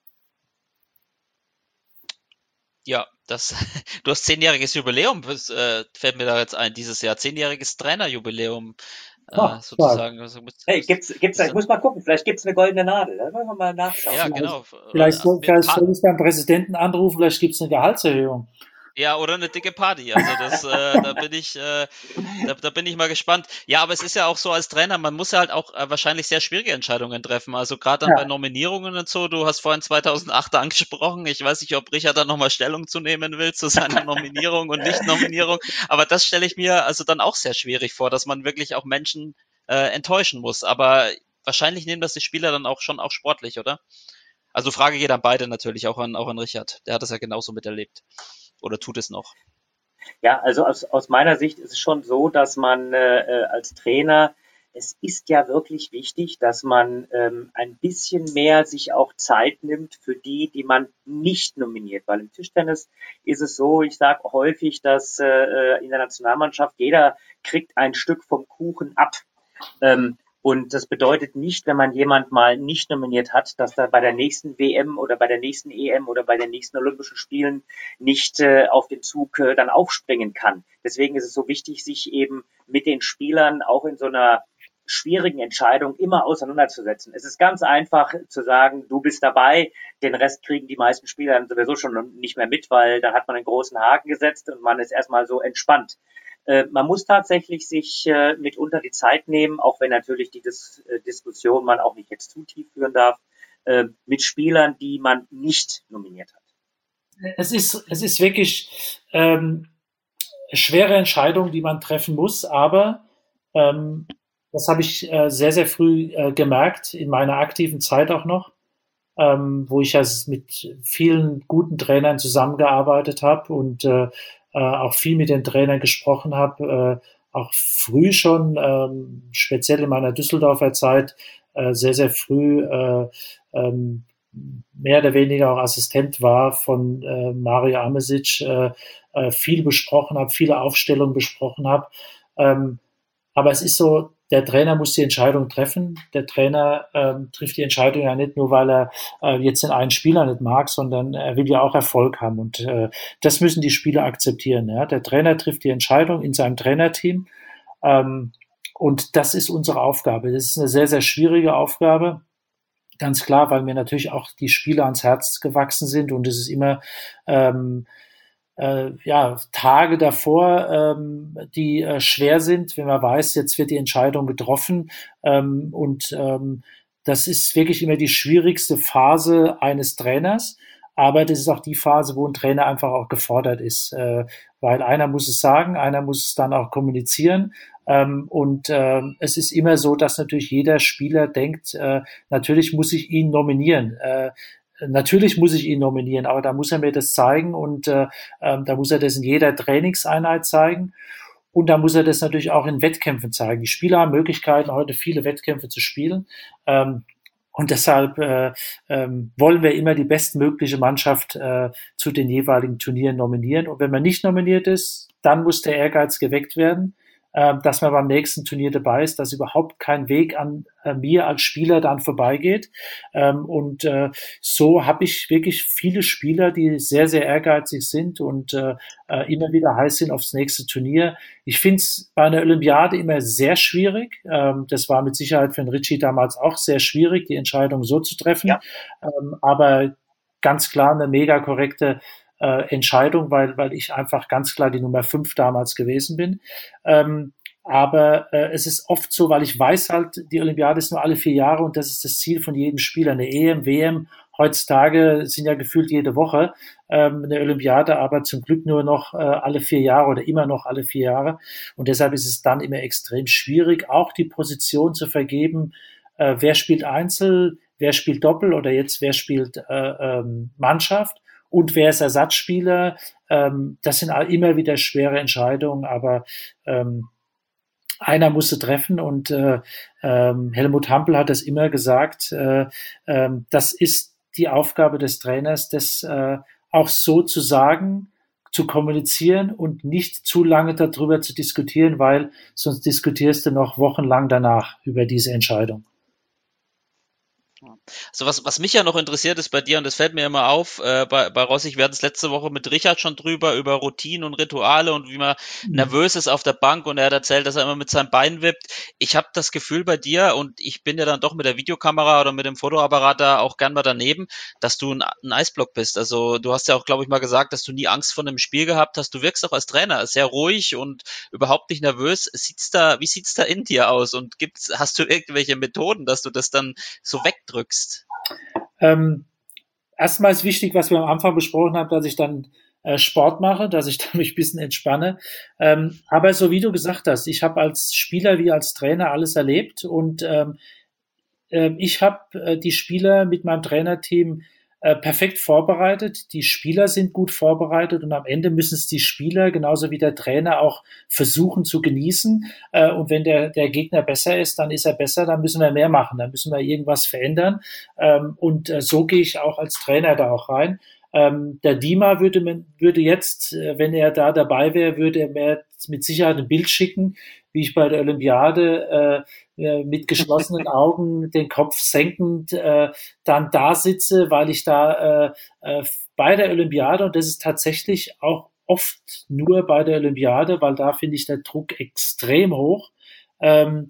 Ja, das, du hast zehnjähriges Jubiläum, das, äh, fällt mir da jetzt ein, dieses Jahr, zehnjähriges Trainerjubiläum, äh, Ah, sozusagen. Also, Hey, gibt's, gibt's, ich muss mal gucken, vielleicht gibt's eine goldene Nadel, da müssen wir mal nachschauen. Ja, genau. Vielleicht soll, Äh, vielleicht soll ich beim Präsidenten anrufen, vielleicht gibt es eine Gehaltserhöhung. Ja, oder eine dicke Party. Also das, äh, da bin ich, äh, da, da bin ich mal gespannt. Ja, aber es ist ja auch so als Trainer, man muss ja halt auch äh, wahrscheinlich sehr schwierige Entscheidungen treffen. Also gerade dann Ja. bei Nominierungen und so. Du hast vorhin zweitausendacht angesprochen. Ich weiß nicht, ob Richard da nochmal Stellung zu nehmen will zu seiner Nominierung und Nicht-Nominierung. Aber das stelle ich mir also dann auch sehr schwierig vor, dass man wirklich auch Menschen äh, enttäuschen muss. Aber wahrscheinlich nehmen das die Spieler dann auch schon auch sportlich, oder? Also Frage geht an beide natürlich, auch an auch an Richard. Der hat das ja genauso miterlebt. Oder tut es noch? Ja, also aus, aus meiner Sicht ist es schon so, dass man äh, als Trainer, es ist ja wirklich wichtig, dass man ähm, ein bisschen mehr sich auch Zeit nimmt für die, die man nicht nominiert. Weil im Tischtennis ist es so, ich sage häufig, dass äh, in der Nationalmannschaft jeder kriegt ein Stück vom Kuchen ab. Ähm, Und das bedeutet nicht, wenn man jemand mal nicht nominiert hat, dass er bei der nächsten W M oder bei der nächsten E M oder bei den nächsten Olympischen Spielen nicht äh, auf den Zug äh, dann aufspringen kann. Deswegen ist es so wichtig, sich eben mit den Spielern auch in so einer schwierigen Entscheidung immer auseinanderzusetzen. Es ist ganz einfach zu sagen, du bist dabei, den Rest kriegen die meisten Spieler dann sowieso schon nicht mehr mit, weil dann hat man einen großen Haken gesetzt und man ist erstmal so entspannt. Man muss tatsächlich sich äh, mitunter die Zeit nehmen, auch wenn natürlich die Dis- äh, Diskussion man auch nicht jetzt zu tief führen darf, äh, mit Spielern, die man nicht nominiert hat. Es ist, es ist wirklich ähm, eine schwere Entscheidung, die man treffen muss, aber ähm, das habe ich äh, sehr, sehr früh äh, gemerkt, in meiner aktiven Zeit auch noch. ähm, wo ich ja mit vielen guten Trainern zusammengearbeitet habe und äh, auch viel mit den Trainern gesprochen habe, äh, auch früh schon, ähm, speziell in meiner Düsseldorfer Zeit, äh, sehr, sehr früh äh, ähm, mehr oder weniger auch Assistent war von äh, Mario Amesic, äh, äh, viel besprochen habe, viele Aufstellungen besprochen habe. Ähm, aber es ist so, der Trainer muss die Entscheidung treffen. Der Trainer ähm, trifft die Entscheidung ja nicht nur, weil er äh, jetzt den einen Spieler nicht mag, sondern er will ja auch Erfolg haben. Und äh, das müssen die Spieler akzeptieren. Ja? Der Trainer trifft die Entscheidung in seinem Trainerteam. Ähm, und das ist unsere Aufgabe. Das ist eine sehr, sehr schwierige Aufgabe. Ganz klar, weil mir natürlich auch die Spieler ans Herz gewachsen sind. Und es ist immer ähm, Äh, ja, Tage davor, ähm, die äh, schwer sind, wenn man weiß, jetzt wird die Entscheidung getroffen. Ähm, und ähm, das ist wirklich immer die schwierigste Phase eines Trainers. Aber das ist auch die Phase, wo ein Trainer einfach auch gefordert ist. Äh, weil einer muss es sagen, einer muss es dann auch kommunizieren. Ähm, und äh, es ist immer so, dass natürlich jeder Spieler denkt, äh, natürlich muss ich ihn nominieren. Äh, Natürlich muss ich ihn nominieren, aber da muss er mir das zeigen und äh, äh, da muss er das in jeder Trainingseinheit zeigen und da muss er das natürlich auch in Wettkämpfen zeigen. Die Spieler haben Möglichkeiten, heute viele Wettkämpfe zu spielen ähm, und deshalb äh, ähm, wollen wir immer die bestmögliche Mannschaft äh, zu den jeweiligen Turnieren nominieren und wenn man nicht nominiert ist, dann muss der Ehrgeiz geweckt werden, äh, dass man beim nächsten Turnier dabei ist, dass überhaupt kein Weg an äh, mir als Spieler dann vorbeigeht. Ähm, und äh, so habe ich wirklich viele Spieler, die sehr, sehr ehrgeizig sind und äh, äh, immer wieder heiß sind aufs nächste Turnier. Ich finde es bei einer Olympiade immer sehr schwierig. Ähm, das war mit Sicherheit für den Ritchie damals auch sehr schwierig, die Entscheidung so zu treffen. Ja. Ähm, aber ganz klar eine mega korrekte Äh, Entscheidung, weil weil ich einfach ganz klar die Nummer fünf damals gewesen bin. Ähm, aber äh, es ist oft so, weil ich weiß halt, die Olympiade ist nur alle vier Jahre und das ist das Ziel von jedem Spieler. Eine E M, W M, heutzutage sind ja gefühlt jede Woche ähm, eine Olympiade, aber zum Glück nur noch äh, alle vier Jahre oder immer noch alle vier Jahre. Und deshalb ist es dann immer extrem schwierig, auch die Position zu vergeben, äh, wer spielt Einzel, wer spielt Doppel oder jetzt wer spielt äh, ähm, Mannschaft. Und wer ist Ersatzspieler? Ähm, das sind immer wieder schwere Entscheidungen, aber ähm, einer musste treffen und äh, ähm, Helmut Hampel hat das immer gesagt, äh, äh, das ist die Aufgabe des Trainers, das äh, auch so zu sagen, zu kommunizieren und nicht zu lange darüber zu diskutieren, weil sonst diskutierst du noch wochenlang danach über diese Entscheidung. Also was, was mich ja noch interessiert ist bei dir, und das fällt mir immer auf, äh, bei, bei Rossi, wir hatten es letzte Woche mit Richard schon drüber, über Routinen und Rituale und wie man mhm. nervös ist auf der Bank und er hat erzählt, dass er immer mit seinem Bein wippt. Ich habe das Gefühl bei dir, und ich bin ja dann doch mit der Videokamera oder mit dem Fotoapparat da auch gern mal daneben, dass du ein, ein Eisblock bist. Also du hast ja auch, glaube ich, mal gesagt, dass du nie Angst vor einem Spiel gehabt hast. Du wirkst auch als Trainer sehr ruhig und überhaupt nicht nervös. Sieht's da, wie sieht's da in dir aus? Und gibt's, hast du irgendwelche Methoden, dass du das dann so wegdrückst? Ähm, erstmal ist wichtig, was wir am Anfang besprochen haben, dass ich dann äh, Sport mache, dass ich dann mich ein bisschen entspanne. Ähm, aber so wie du gesagt hast, ich habe als Spieler wie als Trainer alles erlebt und ähm, äh, ich habe äh, die Spieler mit meinem Trainerteam äh, perfekt vorbereitet. Die Spieler sind gut vorbereitet und am Ende müssen es die Spieler genauso wie der Trainer auch versuchen zu genießen. Äh, und wenn der, der Gegner besser ist, dann ist er besser, dann müssen wir mehr machen, dann müssen wir irgendwas verändern. Ähm, und äh, so gehe ich auch als Trainer da auch rein. Ähm, der Dima würde, würde jetzt, äh, wenn er da dabei wäre, würde er mir mit Sicherheit ein Bild schicken, wie ich bei der Olympiade äh, mit geschlossenen Augen, den Kopf senkend äh, dann da sitze, weil ich da äh, bei der Olympiade, und das ist tatsächlich auch oft nur bei der Olympiade, weil da finde ich der Druck extrem hoch, ähm,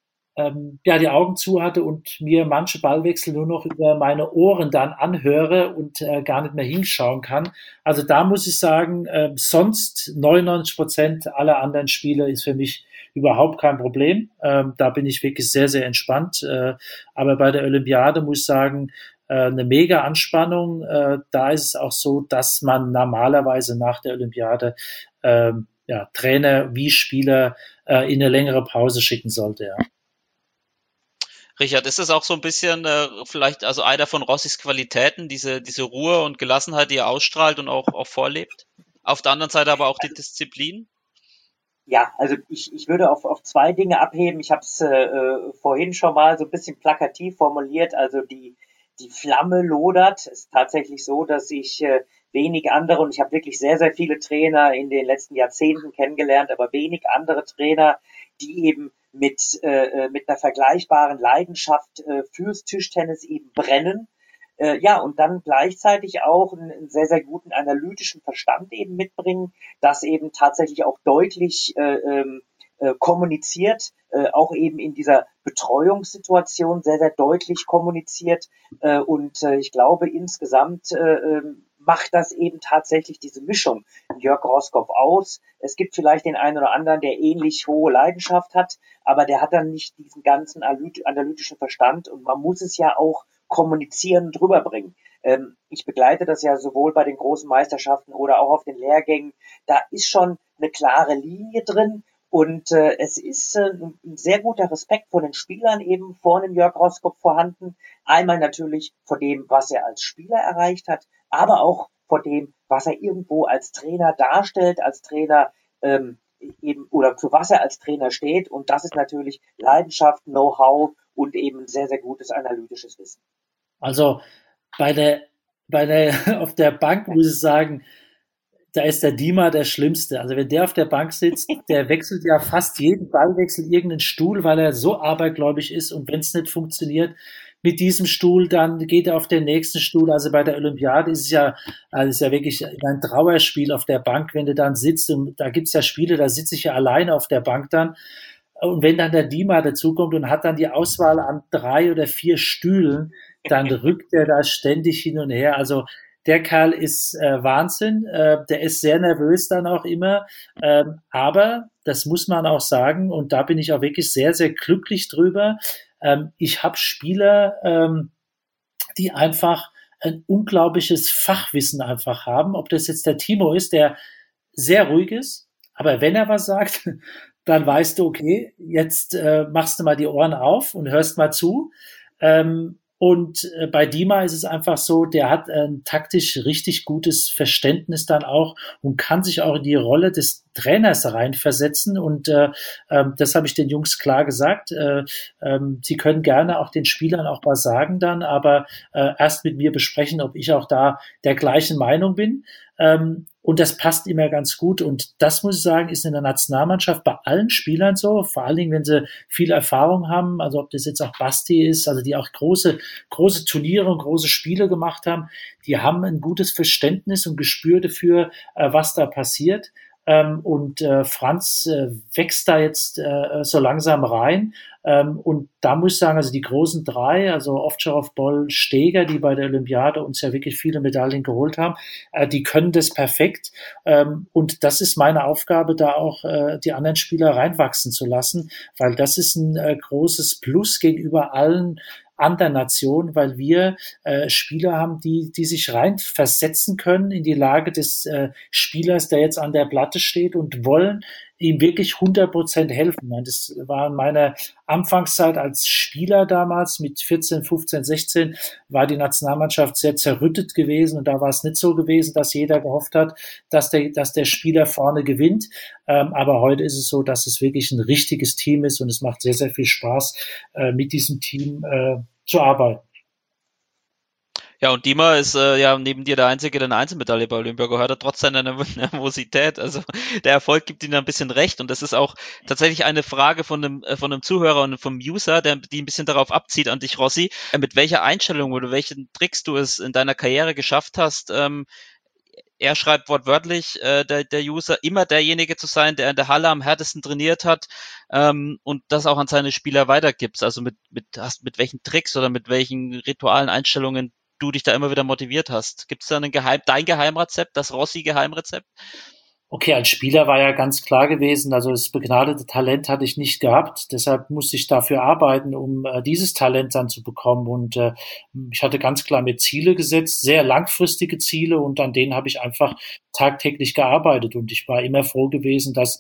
ähm, ja, die Augen zu hatte und mir manche Ballwechsel nur noch über meine Ohren dann anhöre und äh, gar nicht mehr hinschauen kann. Also da muss ich sagen, äh, sonst neunundneunzig Prozent aller anderen Spiele ist für mich überhaupt kein Problem. Ähm, da bin ich wirklich sehr, sehr entspannt. Äh, aber bei der Olympiade muss ich sagen, äh, eine mega Anspannung. Äh, da ist es auch so, dass man normalerweise nach der Olympiade äh, ja, Trainer wie Spieler äh, in eine längere Pause schicken sollte, ja. Richard, ist das auch so ein bisschen äh, vielleicht also einer von Rossis Qualitäten, diese diese Ruhe und Gelassenheit, die er ausstrahlt und auch auch vorlebt? Auf der anderen Seite aber auch die Disziplin? Ja, also ich, ich würde auf, auf zwei Dinge abheben. Ich habe es äh, vorhin schon mal so ein bisschen plakativ formuliert. Also die, die Flamme lodert. Es ist tatsächlich so, dass ich äh, wenig andere, und ich habe wirklich sehr, sehr viele Trainer in den letzten Jahrzehnten kennengelernt, aber wenig andere Trainer, die eben mit, äh, mit einer vergleichbaren Leidenschaft äh, fürs Tischtennis eben brennen. Äh, ja, und dann gleichzeitig auch einen, einen sehr, sehr guten analytischen Verstand eben mitbringen, das eben tatsächlich auch deutlich äh, äh, kommuniziert, äh, auch eben in dieser Betreuungssituation sehr, sehr deutlich kommuniziert. Äh, und äh, ich glaube, insgesamt äh, macht das eben tatsächlich diese Mischung Jörg Roßkopf aus. Es gibt vielleicht den einen oder anderen, der ähnlich hohe Leidenschaft hat, aber der hat dann nicht diesen ganzen analytischen Verstand, und man muss es ja auch kommunizieren, drüber bringen. Ähm, ich begleite das ja sowohl bei den großen Meisterschaften oder auch auf den Lehrgängen. Da ist schon eine klare Linie drin, und äh, es ist äh, ein sehr guter Respekt von den Spielern eben vor dem Jörg Roßkopf vorhanden. Einmal natürlich vor dem, was er als Spieler erreicht hat, aber auch vor dem, was er irgendwo als Trainer darstellt, als Trainer ähm, eben, oder für was er als Trainer steht. Und das ist natürlich Leidenschaft, Know-how und eben sehr, sehr gutes analytisches Wissen. Also bei der, bei der, auf der Bank muss ich sagen, da ist der Dima der Schlimmste. Also wenn der auf der Bank sitzt, der wechselt ja fast jeden Ballwechsel irgendeinen Stuhl, weil er so abergläubig ist, und wenn es nicht funktioniert mit diesem Stuhl, dann geht er auf den nächsten Stuhl. Also bei der Olympiade ist es ja, also ist ja wirklich ein Trauerspiel auf der Bank, wenn du dann sitzt, und da gibt's ja Spiele, da sitze ich ja alleine auf der Bank dann. Und wenn dann der Dima dazukommt und hat dann die Auswahl an drei oder vier Stühlen, dann rückt er da ständig hin und her. Also der Kerl ist äh, Wahnsinn. Äh, der ist sehr nervös dann auch immer. Ähm, aber das muss man auch sagen, und da bin ich auch wirklich sehr, sehr glücklich drüber. Ähm, ich habe Spieler, ähm, die einfach ein unglaubliches Fachwissen einfach haben. Ob das jetzt der Timo ist, der sehr ruhig ist, aber wenn er was sagt, dann weißt du, okay, jetzt äh, machst du mal die Ohren auf und hörst mal zu. Ähm, und äh, bei Dima ist es einfach so, der hat ein taktisch richtig gutes Verständnis dann auch und kann sich auch in die Rolle des Trainers reinversetzen. Und äh, äh, das habe ich den Jungs klar gesagt. Äh, äh, sie können gerne auch den Spielern auch was sagen dann, aber äh, erst mit mir besprechen, ob ich auch da der gleichen Meinung bin. Ähm, Und das passt immer ganz gut. Und das, muss ich sagen, ist in der Nationalmannschaft bei allen Spielern so. Vor allen Dingen, wenn sie viel Erfahrung haben. Also ob das jetzt auch Basti ist, also die auch große, große Turniere und große Spiele gemacht haben. Die haben ein gutes Verständnis und Gespür dafür, äh, was da passiert. Ähm, und äh, Franz äh, wächst da jetzt äh, so langsam rein. Ähm, und da muss ich sagen, also die großen drei, also Ovtcharov, Boll, Steger, die bei der Olympiade uns ja wirklich viele Medaillen geholt haben, äh, die können das perfekt. Ähm, und das ist meine Aufgabe, da auch äh, die anderen Spieler reinwachsen zu lassen, weil das ist ein äh, großes Plus gegenüber allen anderen Nationen, weil wir äh, Spieler haben, die die sich rein versetzen können in die Lage des äh, Spielers, der jetzt an der Platte steht, und wollen ihm wirklich hundert Prozent helfen. Das war in meiner Anfangszeit als Spieler damals mit vierzehn, fünfzehn, sechzehn, war die Nationalmannschaft sehr zerrüttet gewesen, und da war es nicht so gewesen, dass jeder gehofft hat, dass der, dass der Spieler vorne gewinnt. Ähm, aber heute ist es so, dass es wirklich ein richtiges Team ist, und es macht sehr, sehr viel Spaß, äh, mit diesem Team äh, zu arbeiten. Ja, und Dima ist äh, ja neben dir der Einzige, der eine Einzelmedaille bei Olympia gehört hat, trotz seiner Nervosität. Also der Erfolg gibt ihm ein bisschen recht, und das ist auch tatsächlich eine Frage von einem, äh, von einem Zuhörer und vom User, der die ein bisschen darauf abzieht an dich, Rossi, äh, mit welcher Einstellung oder welchen Tricks du es in deiner Karriere geschafft hast. Ähm, er schreibt wortwörtlich, äh, der, der User, immer derjenige zu sein, der in der Halle am härtesten trainiert hat, ähm, und das auch an seine Spieler weitergibt. Also mit, mit, hast, mit welchen Tricks oder mit welchen ritualen Einstellungen du dich da immer wieder motiviert hast. Gibt es da einen Geheim, dein Geheimrezept, das Rossi-Geheimrezept? Okay, als Spieler war ja ganz klar gewesen, also das begnadete Talent hatte ich nicht gehabt, deshalb musste ich dafür arbeiten, um äh, dieses Talent dann zu bekommen, und äh, ich hatte ganz klar mir Ziele gesetzt, sehr langfristige Ziele, und an denen habe ich einfach tagtäglich gearbeitet, und ich war immer froh gewesen, dass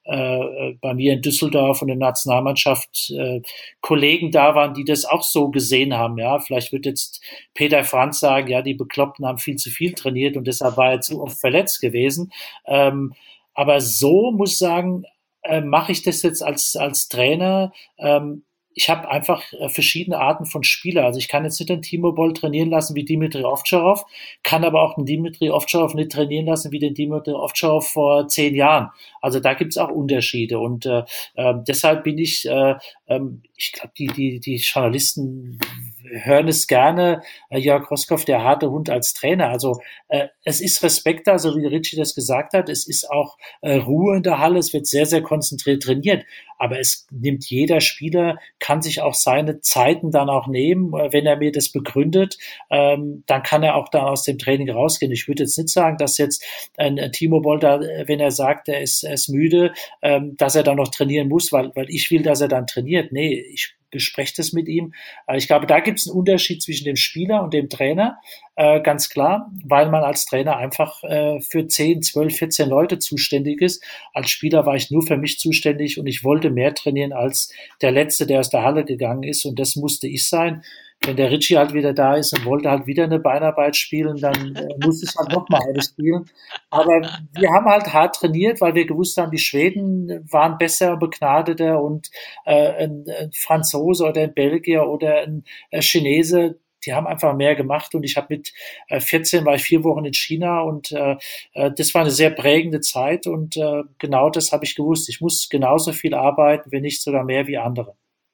äh, bei mir in Düsseldorf und in der Nationalmannschaft äh, Kollegen da waren, die das auch so gesehen haben. Ja, vielleicht wird jetzt Peter Franz sagen, ja, die Bekloppten haben viel zu viel trainiert und deshalb war er zu oft verletzt gewesen. Ähm, aber so muss ich sagen, äh, mache ich das jetzt als als Trainer. Ähm, ich habe einfach äh, verschiedene Arten von Spieler. Also ich kann jetzt nicht den Timo Boll trainieren lassen wie Dimitri Ovtcharov, kann aber auch den Dimitri Ovtcharov nicht trainieren lassen wie den Dimitri Ovtcharov vor zehn Jahren. Also da gibt's auch Unterschiede und äh, äh, deshalb bin ich, äh, äh, ich glaube, die die die Journalisten hören es gerne, äh, Jörg Roßkopf, der harte Hund als Trainer. Also äh, es ist Respekt da, so wie Richie das gesagt hat. Es ist auch äh, Ruhe in der Halle. Es wird sehr, sehr konzentriert trainiert. Aber es nimmt jeder Spieler, kann sich auch seine Zeiten dann auch nehmen. Wenn er mir das begründet, ähm, dann kann er auch dann aus dem Training rausgehen. Ich würde jetzt nicht sagen, dass jetzt ein, ein Timo Boll da, wenn er sagt, er ist, er ist müde, ähm, dass er dann noch trainieren muss, weil, weil ich will, dass er dann trainiert. Nee, ich bespreche das mit ihm. Ich glaube, da gibt es einen Unterschied zwischen dem Spieler und dem Trainer, äh, ganz klar, weil man als Trainer einfach äh, für zehn, zwölf, vierzehn Leute zuständig ist. Als Spieler war ich nur für mich zuständig und ich wollte mehr trainieren als der Letzte, der aus der Halle gegangen ist, und das musste ich sein. Wenn der Richie halt wieder da ist und wollte halt wieder eine Beinarbeit spielen, dann äh, musste ich halt noch mal eine spielen. Aber wir haben halt hart trainiert, weil wir gewusst haben, die Schweden waren besser, begnadeter, und äh, ein, ein Franzose oder ein Belgier oder ein äh, Chinese, die haben einfach mehr gemacht. Und ich habe mit äh, vierzehn war ich vier Wochen in China, und äh, äh, das war eine sehr prägende Zeit, und äh, genau das habe ich gewusst. Ich muss genauso viel arbeiten, wenn nicht sogar mehr wie andere.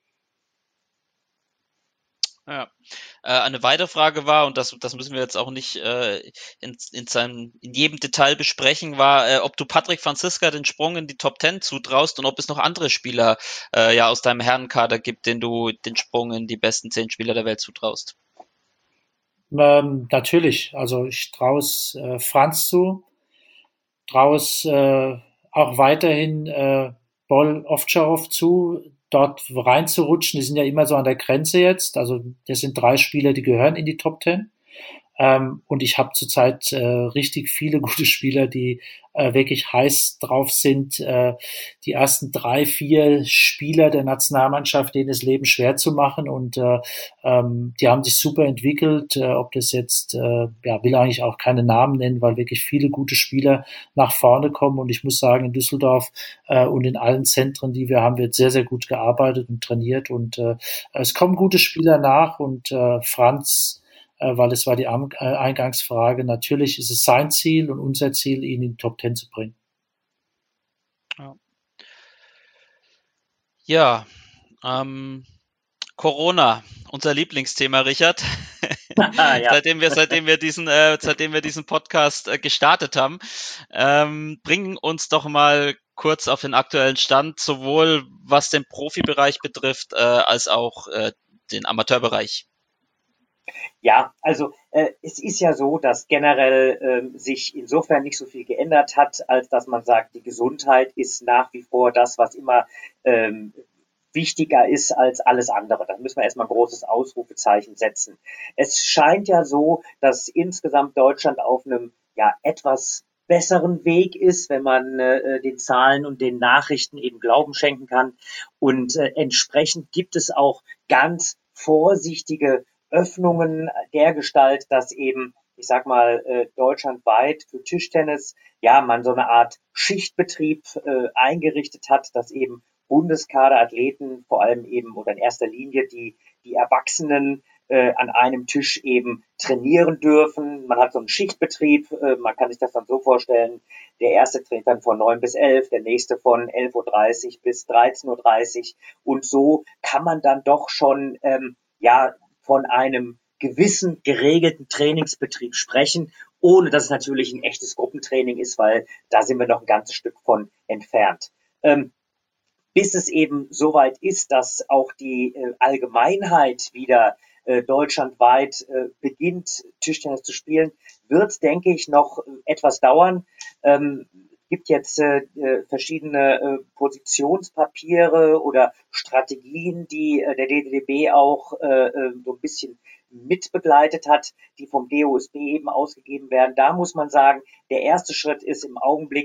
Ja. Äh, eine weitere Frage war, und das, das müssen wir jetzt auch nicht äh, in, in, seinem, in jedem Detail besprechen, war, äh, ob du Patrick Franziska den Sprung in die Top Ten zutraust und ob es noch andere Spieler äh, ja aus deinem Herrenkader gibt, denen du den Sprung in die besten zehn Spieler der Welt zutraust. Ähm, natürlich, also ich traue es äh, Franz zu, traue es äh, auch weiterhin äh, Boll Ovtcharov zu, dort reinzurutschen. Die sind ja immer so an der Grenze jetzt. Also das sind drei Spieler, die gehören in die Top Ten. Ähm, und ich habe zurzeit äh, richtig viele gute Spieler, die äh, wirklich heiß drauf sind, äh, die ersten drei, vier Spieler der Nationalmannschaft, denen das Leben schwer zu machen. Und äh, ähm, die haben sich super entwickelt. Äh, ob das jetzt, äh, ja, will eigentlich auch keine Namen nennen, weil wirklich viele gute Spieler nach vorne kommen. Und ich muss sagen, in Düsseldorf äh, und in allen Zentren, die wir haben, wird sehr, sehr gut gearbeitet und trainiert. Und äh, es kommen gute Spieler nach, und äh, Franz, weil es war die Eingangsfrage. Natürlich ist es sein Ziel und unser Ziel, ihn in die Top Ten zu bringen. Ja, ja ähm, Corona, unser Lieblingsthema, Richard. Ah, ja. seitdem wir, seitdem wir diesen, äh, seitdem wir diesen Podcast äh, gestartet haben, ähm, bringen uns doch mal kurz auf den aktuellen Stand, sowohl was den Profibereich betrifft, äh, als auch äh, den Amateurbereich. Ja, also äh, es ist ja so, dass generell äh, sich insofern nicht so viel geändert hat, als dass man sagt, die Gesundheit ist nach wie vor das, was immer ähm, wichtiger ist als alles andere. Da müssen wir erstmal ein großes Ausrufezeichen setzen. Es scheint ja so, dass insgesamt Deutschland auf einem ja etwas besseren Weg ist, wenn man äh, den Zahlen und den Nachrichten eben Glauben schenken kann. Und äh, entsprechend gibt es auch ganz vorsichtige Öffnungen der Gestalt, dass eben, ich sag mal, äh, deutschlandweit für Tischtennis, ja, man so eine Art Schichtbetrieb äh, eingerichtet hat, dass eben Bundeskaderathleten, vor allem eben oder in erster Linie die, die Erwachsenen äh, an einem Tisch eben trainieren dürfen. Man hat so einen Schichtbetrieb, äh, man kann sich das dann so vorstellen, der erste trainiert dann von neun bis elf, der nächste von elf Uhr dreißig bis dreizehn Uhr dreißig, und so kann man dann doch schon, ähm, ja, von einem gewissen geregelten Trainingsbetrieb sprechen, ohne dass es natürlich ein echtes Gruppentraining ist, weil da sind wir noch ein ganzes Stück von entfernt. Ähm, bis es eben soweit ist, dass auch die äh, Allgemeinheit wieder äh, deutschlandweit äh, beginnt, Tischtennis zu spielen, wird, denke ich, noch etwas dauern. Ähm, gibt jetzt äh, verschiedene äh, Positionspapiere oder Strategien, die äh, der D D D B auch äh, so ein bisschen mitbegleitet hat, die vom D O S B eben ausgegeben werden. Da muss man sagen, der erste Schritt ist im Augenblick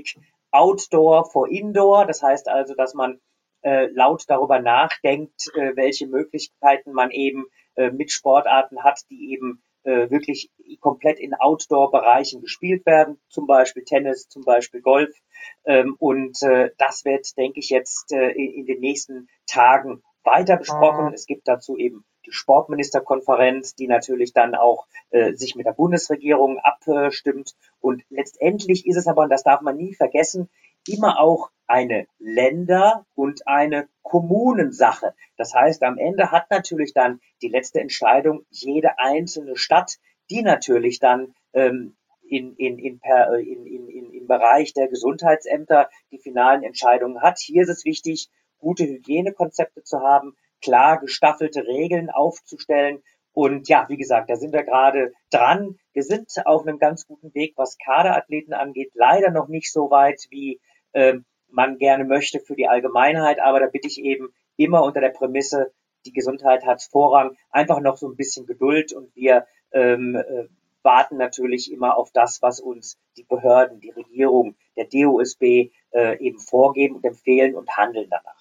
Outdoor vor Indoor. Das heißt also, dass man äh, laut darüber nachdenkt, äh, welche Möglichkeiten man eben äh, mit Sportarten hat, die eben äh, wirklich komplett in Outdoor-Bereichen gespielt werden, zum Beispiel Tennis, zum Beispiel Golf. Ähm, und äh, das wird, denke ich, jetzt äh, in, in den nächsten Tagen weiter besprochen. Es gibt dazu eben die Sportministerkonferenz, die natürlich dann auch äh, sich mit der Bundesregierung abstimmt. Und letztendlich ist es aber, und das darf man nie vergessen, immer auch eine Länder- und eine Kommunensache. Das heißt, am Ende hat natürlich dann die letzte Entscheidung jede einzelne Stadt, die natürlich dann ähm, in, in, in, per, in, in, in, im Bereich der Gesundheitsämter die finalen Entscheidungen hat. Hier ist es wichtig, gute Hygienekonzepte zu haben, klar gestaffelte Regeln aufzustellen. Und ja, wie gesagt, da sind wir gerade dran. Wir sind auf einem ganz guten Weg, was Kaderathleten angeht. Leider noch nicht so weit, wie äh, man gerne möchte für die Allgemeinheit. Aber da bitte ich eben immer unter der Prämisse, die Gesundheit hat Vorrang. Einfach noch so ein bisschen Geduld. Und wir ähm, äh, warten natürlich immer auf das, was uns die Behörden, die Regierung, der D O S B äh, eben vorgeben und empfehlen und handeln danach.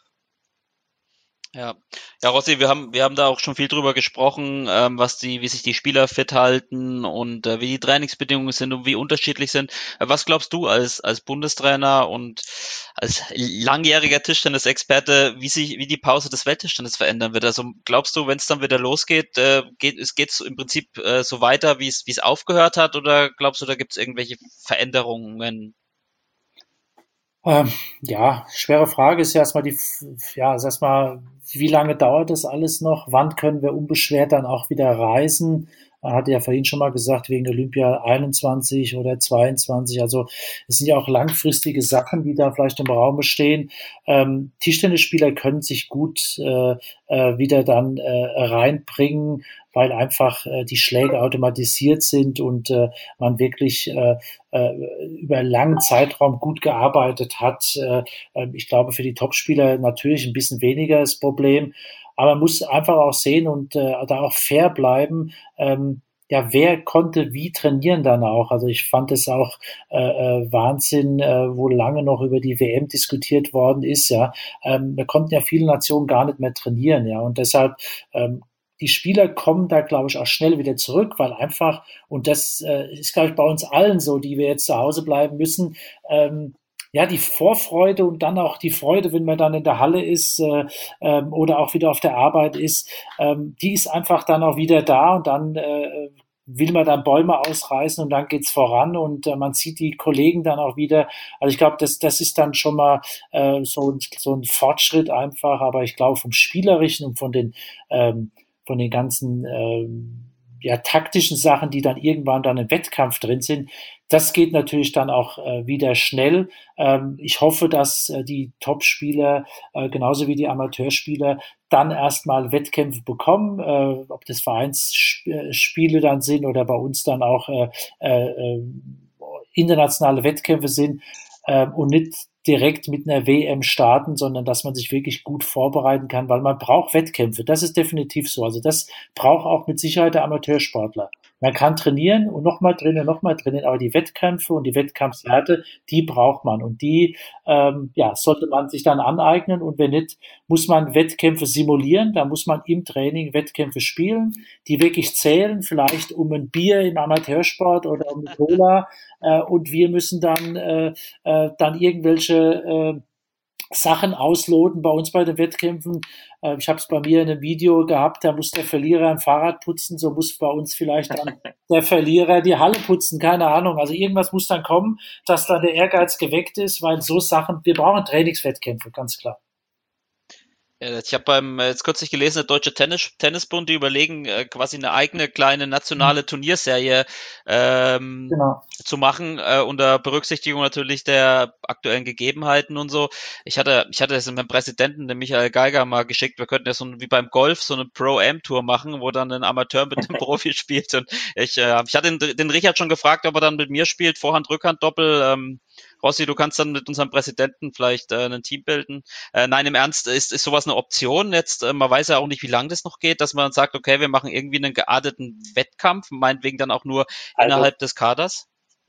Ja, ja, Rossi, wir haben wir haben da auch schon viel drüber gesprochen, ähm, was die, wie sich die Spieler fit halten und äh, wie die Trainingsbedingungen sind und wie unterschiedlich sind. Äh, was glaubst du als als Bundestrainer und als langjähriger Tischtennis-Experte, wie sich wie die Pause des Welttischtennis verändern wird? Also glaubst du, wenn es dann wieder losgeht, äh, geht es geht's im Prinzip äh, so weiter, wie es wie es aufgehört hat, oder glaubst du, da gibt es irgendwelche Veränderungen? Ähm, ja, schwere Frage ist ja erstmal die, ja, ist erstmal, wie lange dauert das alles noch? Wann können wir unbeschwert dann auch wieder reisen? Man hatte ja vorhin schon mal gesagt, wegen Olympia einundzwanzig oder zweiundzwanzig. Also es sind ja auch langfristige Sachen, die da vielleicht im Raum stehen. Ähm, Tischtennisspieler können sich gut äh, äh, wieder dann äh, reinbringen, weil einfach äh, die Schläge automatisiert sind und äh, man wirklich äh, äh, über einen langen Zeitraum gut gearbeitet hat. Äh, ich glaube, für die Topspieler natürlich ein bisschen weniger das Problem. Aber man muss einfach auch sehen und äh, da auch fair bleiben. Ähm, ja, wer konnte wie trainieren dann auch? Also ich fand es auch äh, äh, Wahnsinn, äh, wo lange noch über die W M diskutiert worden ist. Ja, ähm, wir konnten ja viele Nationen gar nicht mehr trainieren. Ja, und deshalb ähm, die Spieler kommen da, glaube ich, auch schnell wieder zurück, weil einfach, und das äh, ist, glaube ich, bei uns allen so, die wir jetzt zu Hause bleiben müssen, ähm, ja, die Vorfreude und dann auch die Freude, wenn man dann in der Halle ist äh, ähm, oder auch wieder auf der Arbeit ist, ähm, die ist einfach dann auch wieder da und dann äh, will man dann Bäume ausreißen und dann geht's voran und äh, man sieht die Kollegen dann auch wieder. Also ich glaube, das, das ist dann schon mal äh, so, so ein Fortschritt einfach, aber ich glaube vom Spielerischen und von den, ähm, von den ganzen ähm, ja, taktischen Sachen, die dann irgendwann dann im Wettkampf drin sind, das geht natürlich dann auch äh, wieder schnell. Ähm, ich hoffe, dass äh, die Top-Spieler, äh, genauso wie die Amateurspieler, dann erstmal Wettkämpfe bekommen, äh, ob das Vereinsspiele dann sind oder bei uns dann auch äh, äh, internationale Wettkämpfe sind äh, und nicht direkt mit einer W M starten, sondern dass man sich wirklich gut vorbereiten kann, weil man braucht Wettkämpfe. Das ist definitiv so. Also das braucht auch mit Sicherheit der Amateursportler. Man kann trainieren und nochmal trainieren, nochmal trainieren, aber die Wettkämpfe und die Wettkampfswerte, die braucht man und die ähm, ja, sollte man sich dann aneignen und wenn nicht, muss man Wettkämpfe simulieren, da muss man im Training Wettkämpfe spielen, die wirklich zählen, vielleicht um ein Bier im Amateursport oder um eine Cola äh, und wir müssen dann äh, äh, dann irgendwelche äh, Sachen ausloten bei uns bei den Wettkämpfen. Äh, ich habe es bei mir in einem Video gehabt, da muss der Verlierer ein Fahrrad putzen, so muss bei uns vielleicht dann der Verlierer die Halle putzen, keine Ahnung. Also irgendwas muss dann kommen, dass dann der Ehrgeiz geweckt ist, weil so Sachen, wir brauchen Trainingswettkämpfe, ganz klar. Ich habe beim jetzt kürzlich gelesen, der Deutsche Tennis, Tennisbund, die überlegen, äh, quasi eine eigene kleine nationale Turnierserie ähm, genau. zu machen, äh, unter Berücksichtigung natürlich der aktuellen Gegebenheiten und so. Ich hatte, ich hatte das mit dem Präsidenten, dem Michael Geiger, mal geschickt. Wir könnten ja so wie beim Golf so eine Pro-Am-Tour machen, wo dann ein Amateur mit dem Profi spielt. Und ich, äh, ich hatte den, den Richard schon gefragt, ob er dann mit mir spielt, Vorhand, Rückhand, Doppel. Ähm, Rossi, du kannst dann mit unserem Präsidenten vielleicht äh, ein Team bilden. Äh, nein, im Ernst, ist, ist sowas eine Option? Jetzt, äh, man weiß ja auch nicht, wie lange das noch geht, dass man sagt, okay, wir machen irgendwie einen gearteten Wettkampf, meinetwegen dann auch nur also, innerhalb des Kaders?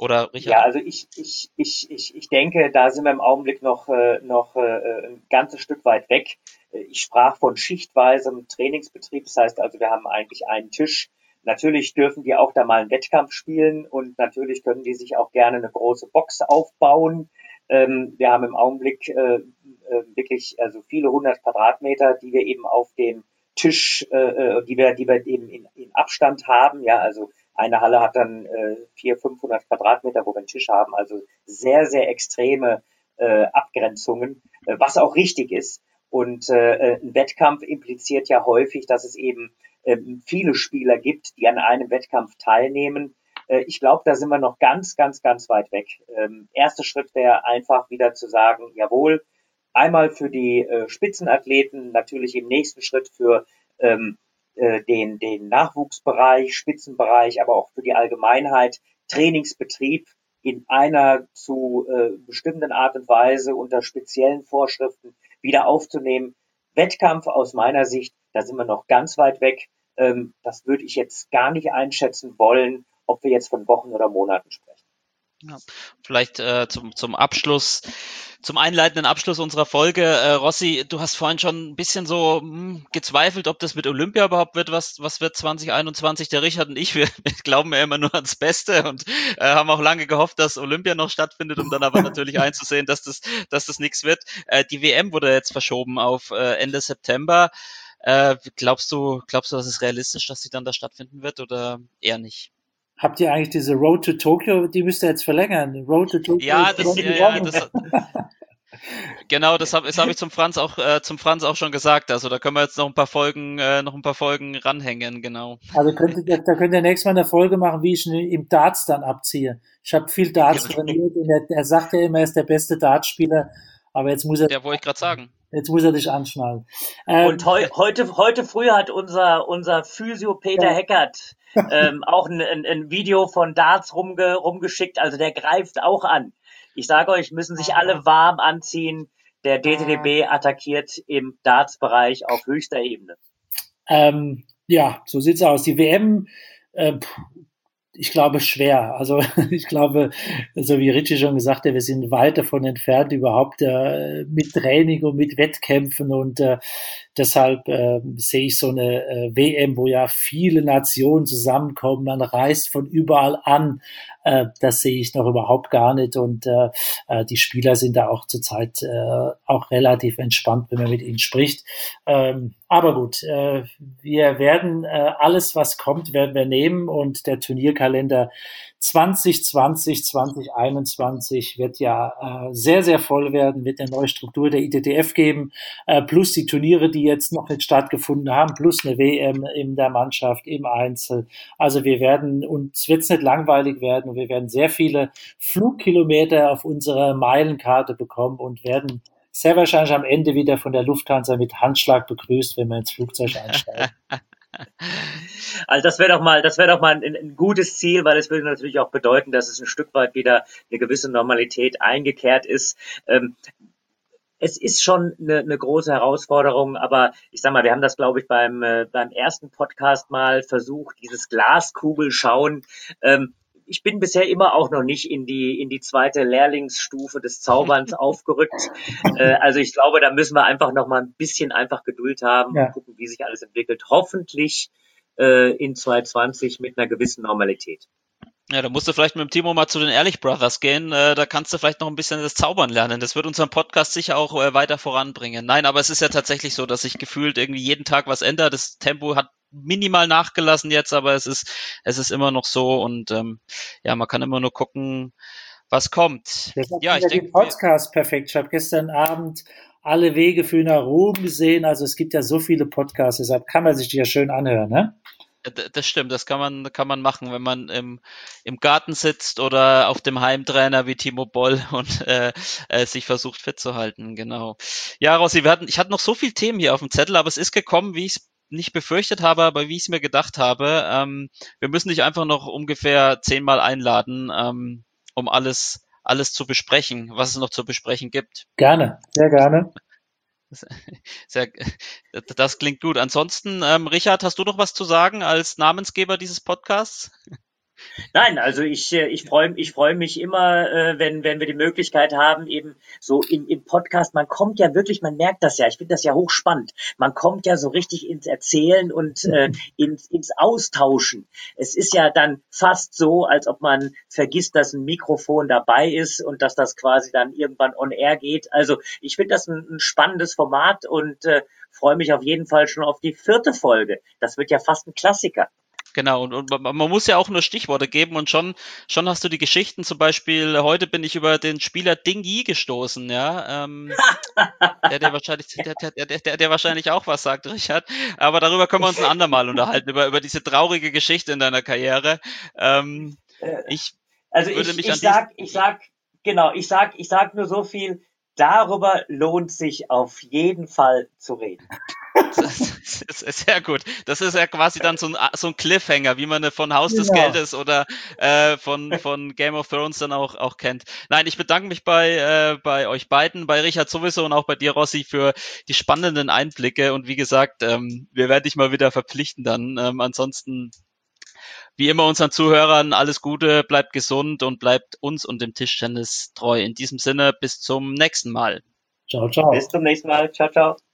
Oder Richard? Ja, also ich, ich, ich, ich, ich denke, da sind wir im Augenblick noch, äh, noch äh, ein ganzes Stück weit weg. Ich sprach von schichtweisem Trainingsbetrieb. Das heißt also, wir haben eigentlich einen Tisch. Natürlich dürfen die auch da mal einen Wettkampf spielen und natürlich können die sich auch gerne eine große Box aufbauen. Ähm, wir haben im Augenblick äh, äh, wirklich also viele hundert Quadratmeter, die wir eben auf dem Tisch, äh, die wir, die wir eben in, in Abstand haben. Ja, also eine Halle hat dann äh, vierhundert, fünfhundert Quadratmeter, wo wir einen Tisch haben. Also sehr, sehr extreme äh, Abgrenzungen, äh, was auch richtig ist. Und äh, ein Wettkampf impliziert ja häufig, dass es eben äh, viele Spieler gibt, die an einem Wettkampf teilnehmen. Äh, ich glaube, da sind wir noch ganz, ganz, ganz weit weg. Ähm, erster Schritt wäre einfach wieder zu sagen, jawohl, einmal für die äh, Spitzenathleten, natürlich im nächsten Schritt für ähm, äh, den, den Nachwuchsbereich, Spitzenbereich, aber auch für die Allgemeinheit, Trainingsbetrieb in einer zu äh, bestimmten Art und Weise unter speziellen Vorschriften wieder aufzunehmen. Wettkampf aus meiner Sicht, da sind wir noch ganz weit weg. Ähm, das würde ich jetzt gar nicht einschätzen wollen, ob wir jetzt von Wochen oder Monaten sprechen. Ja, vielleicht äh, zum, zum Abschluss, zum einleitenden Abschluss unserer Folge. Äh, Rossi, du hast vorhin schon ein bisschen so mh, gezweifelt, ob das mit Olympia überhaupt wird, was, was wird zwanzig einundzwanzig. Der Richard und ich, wir, wir glauben ja immer nur ans Beste und äh, haben auch lange gehofft, dass Olympia noch stattfindet, um dann aber natürlich einzusehen, dass das, dass das nichts wird. Äh, die W M wurde jetzt verschoben auf äh, Ende September. Äh, glaubst du, glaubst du, dass es realistisch, dass sie dann da stattfinden wird oder eher nicht? Habt ihr eigentlich diese Road to Tokyo, die müsst ihr jetzt verlängern? Road to Tokyo. Ja, das, ja, ja, das, genau, das habe das hab ich zum Franz auch äh, zum Franz auch schon gesagt. Also da können wir jetzt noch ein paar Folgen, äh, noch ein paar Folgen ranhängen, genau. Also könnt ihr, da könnt ihr nächstes Mal eine Folge machen, wie ich im Darts dann abziehe. Ich habe viel Darts trainiert und er, er sagt ja immer, er ist der beste Dartspieler, aber jetzt muss er. Ja, wollte ich gerade sagen. Jetzt muss er dich anschnallen. Ähm, und heu, heute, heute früh hat unser, unser Physio Peter ja. Heckert ähm, auch ein, ein, ein Video von Darts rumge, rumgeschickt. Also der greift auch an. Ich sage euch, müssen sich alle warm anziehen. Der D T D B attackiert im Darts-Bereich auf höchster Ebene. Ähm, ja, so sieht's aus. Die W M, äh, ich glaube, schwer. Also ich glaube, so wie Richie schon gesagt hat, wir sind weit davon entfernt, überhaupt äh, mit Training und mit Wettkämpfen und äh, deshalb äh, sehe ich so eine äh, W M, wo ja viele Nationen zusammenkommen, man reist von überall an, äh, das sehe ich noch überhaupt gar nicht und äh, die Spieler sind da auch zurzeit äh, auch relativ entspannt, wenn man mit ihnen spricht. Ähm, aber gut, äh, wir werden äh, alles, was kommt, werden wir nehmen und der Turnierkalender zwanzig zwanzig, zwanzig einundzwanzig wird ja äh, sehr, sehr voll werden, wird eine neue Struktur der I T T F geben, äh, plus die Turniere, die jetzt noch nicht stattgefunden haben, plus eine W M in der Mannschaft, im Einzel. Also wir werden, uns wird's nicht langweilig werden und wir werden sehr viele Flugkilometer auf unserer Meilenkarte bekommen und werden sehr wahrscheinlich am Ende wieder von der Lufthansa mit Handschlag begrüßt, wenn wir ins Flugzeug einsteigen. Also das wäre doch mal, das wäre doch mal ein, ein gutes Ziel, weil es würde natürlich auch bedeuten, dass es ein Stück weit wieder eine gewisse Normalität eingekehrt ist. Ähm, es ist schon eine, eine große Herausforderung, aber ich sag mal, wir haben das, glaube ich, beim äh, beim ersten Podcast mal versucht, dieses Glaskugelschauen. Ähm, Ich bin bisher immer auch noch nicht in die in die zweite Lehrlingsstufe des Zauberns aufgerückt. Äh, also ich glaube, da müssen wir einfach noch mal ein bisschen einfach Geduld haben ja. und gucken, wie sich alles entwickelt. Hoffentlich äh, in zwanzig zwanzig mit einer gewissen Normalität. Ja, da musst du vielleicht mit dem Timo mal zu den Ehrlich Brothers gehen. Äh, da kannst du vielleicht noch ein bisschen das Zaubern lernen. Das wird unseren Podcast sicher auch äh, weiter voranbringen. Nein, aber es ist ja tatsächlich so, dass sich gefühlt irgendwie jeden Tag was ändert. Das Tempo hat minimal nachgelassen jetzt, aber es ist es ist immer noch so und ähm, ja, man kann immer nur gucken, was kommt. Ja, ich denke, den Podcast perfekt. Ich habe gestern Abend alle Wege für nach Rom gesehen. Also es gibt ja so viele Podcasts, deshalb kann man sich die ja schön anhören, ne? Das stimmt, das kann man kann man machen, wenn man im im Garten sitzt oder auf dem Heimtrainer wie Timo Boll und äh, äh, sich versucht fit zu halten, genau. Ja, Rossi, wir hatten, ich hatte noch so viele Themen hier auf dem Zettel, aber es ist gekommen, wie ich es nicht befürchtet habe, aber wie ich es mir gedacht habe. Ähm, wir müssen dich einfach noch ungefähr zehnmal einladen, ähm, um alles alles zu besprechen, was es noch zu besprechen gibt. Gerne, sehr gerne. Sehr, das klingt gut. Ansonsten, ähm, Richard, hast du noch was zu sagen als Namensgeber dieses Podcasts? Nein, also ich, äh, ich freue ich freu mich immer, äh, wenn, wenn wir die Möglichkeit haben, eben so im, im Podcast, man kommt ja wirklich, man merkt das ja, ich finde das ja hochspannend, man kommt ja so richtig ins Erzählen und äh, ins, ins Austauschen. Es ist ja dann fast so, als ob man vergisst, dass ein Mikrofon dabei ist und dass das quasi dann irgendwann on air geht. Also ich finde das ein, ein spannendes Format und äh, freue mich auf jeden Fall schon auf die vierte Folge. Das wird ja fast ein Klassiker. Genau, und, und man man muss ja auch nur Stichworte geben und schon, schon hast du die Geschichten, zum Beispiel, heute bin ich über den Spieler Ding Yi gestoßen, ja, ähm, der, der wahrscheinlich, der, der, der, der, der wahrscheinlich auch was sagt, Richard, aber darüber können wir uns ein andermal unterhalten, über, über diese traurige Geschichte in deiner Karriere. Ähm, ich also würde ich, mich ich an sag, ich sag, genau, ich sag, ich sag nur so viel, darüber lohnt sich auf jeden Fall zu reden. Das ist sehr gut. Das ist ja quasi dann so ein, so ein Cliffhanger, wie man von Haus des Genau. Geldes oder äh, von, von Game of Thrones dann auch, auch kennt. Nein, ich bedanke mich bei, äh, bei euch beiden, bei Richard sowieso und auch bei dir, Rossi, für die spannenden Einblicke. Und wie gesagt, ähm, wir werden dich mal wieder verpflichten dann. Ähm, ansonsten, wie immer unseren Zuhörern, alles Gute, bleibt gesund und bleibt uns und dem Tischtennis treu. In diesem Sinne, bis zum nächsten Mal. Ciao, ciao. Bis zum nächsten Mal. Ciao, ciao.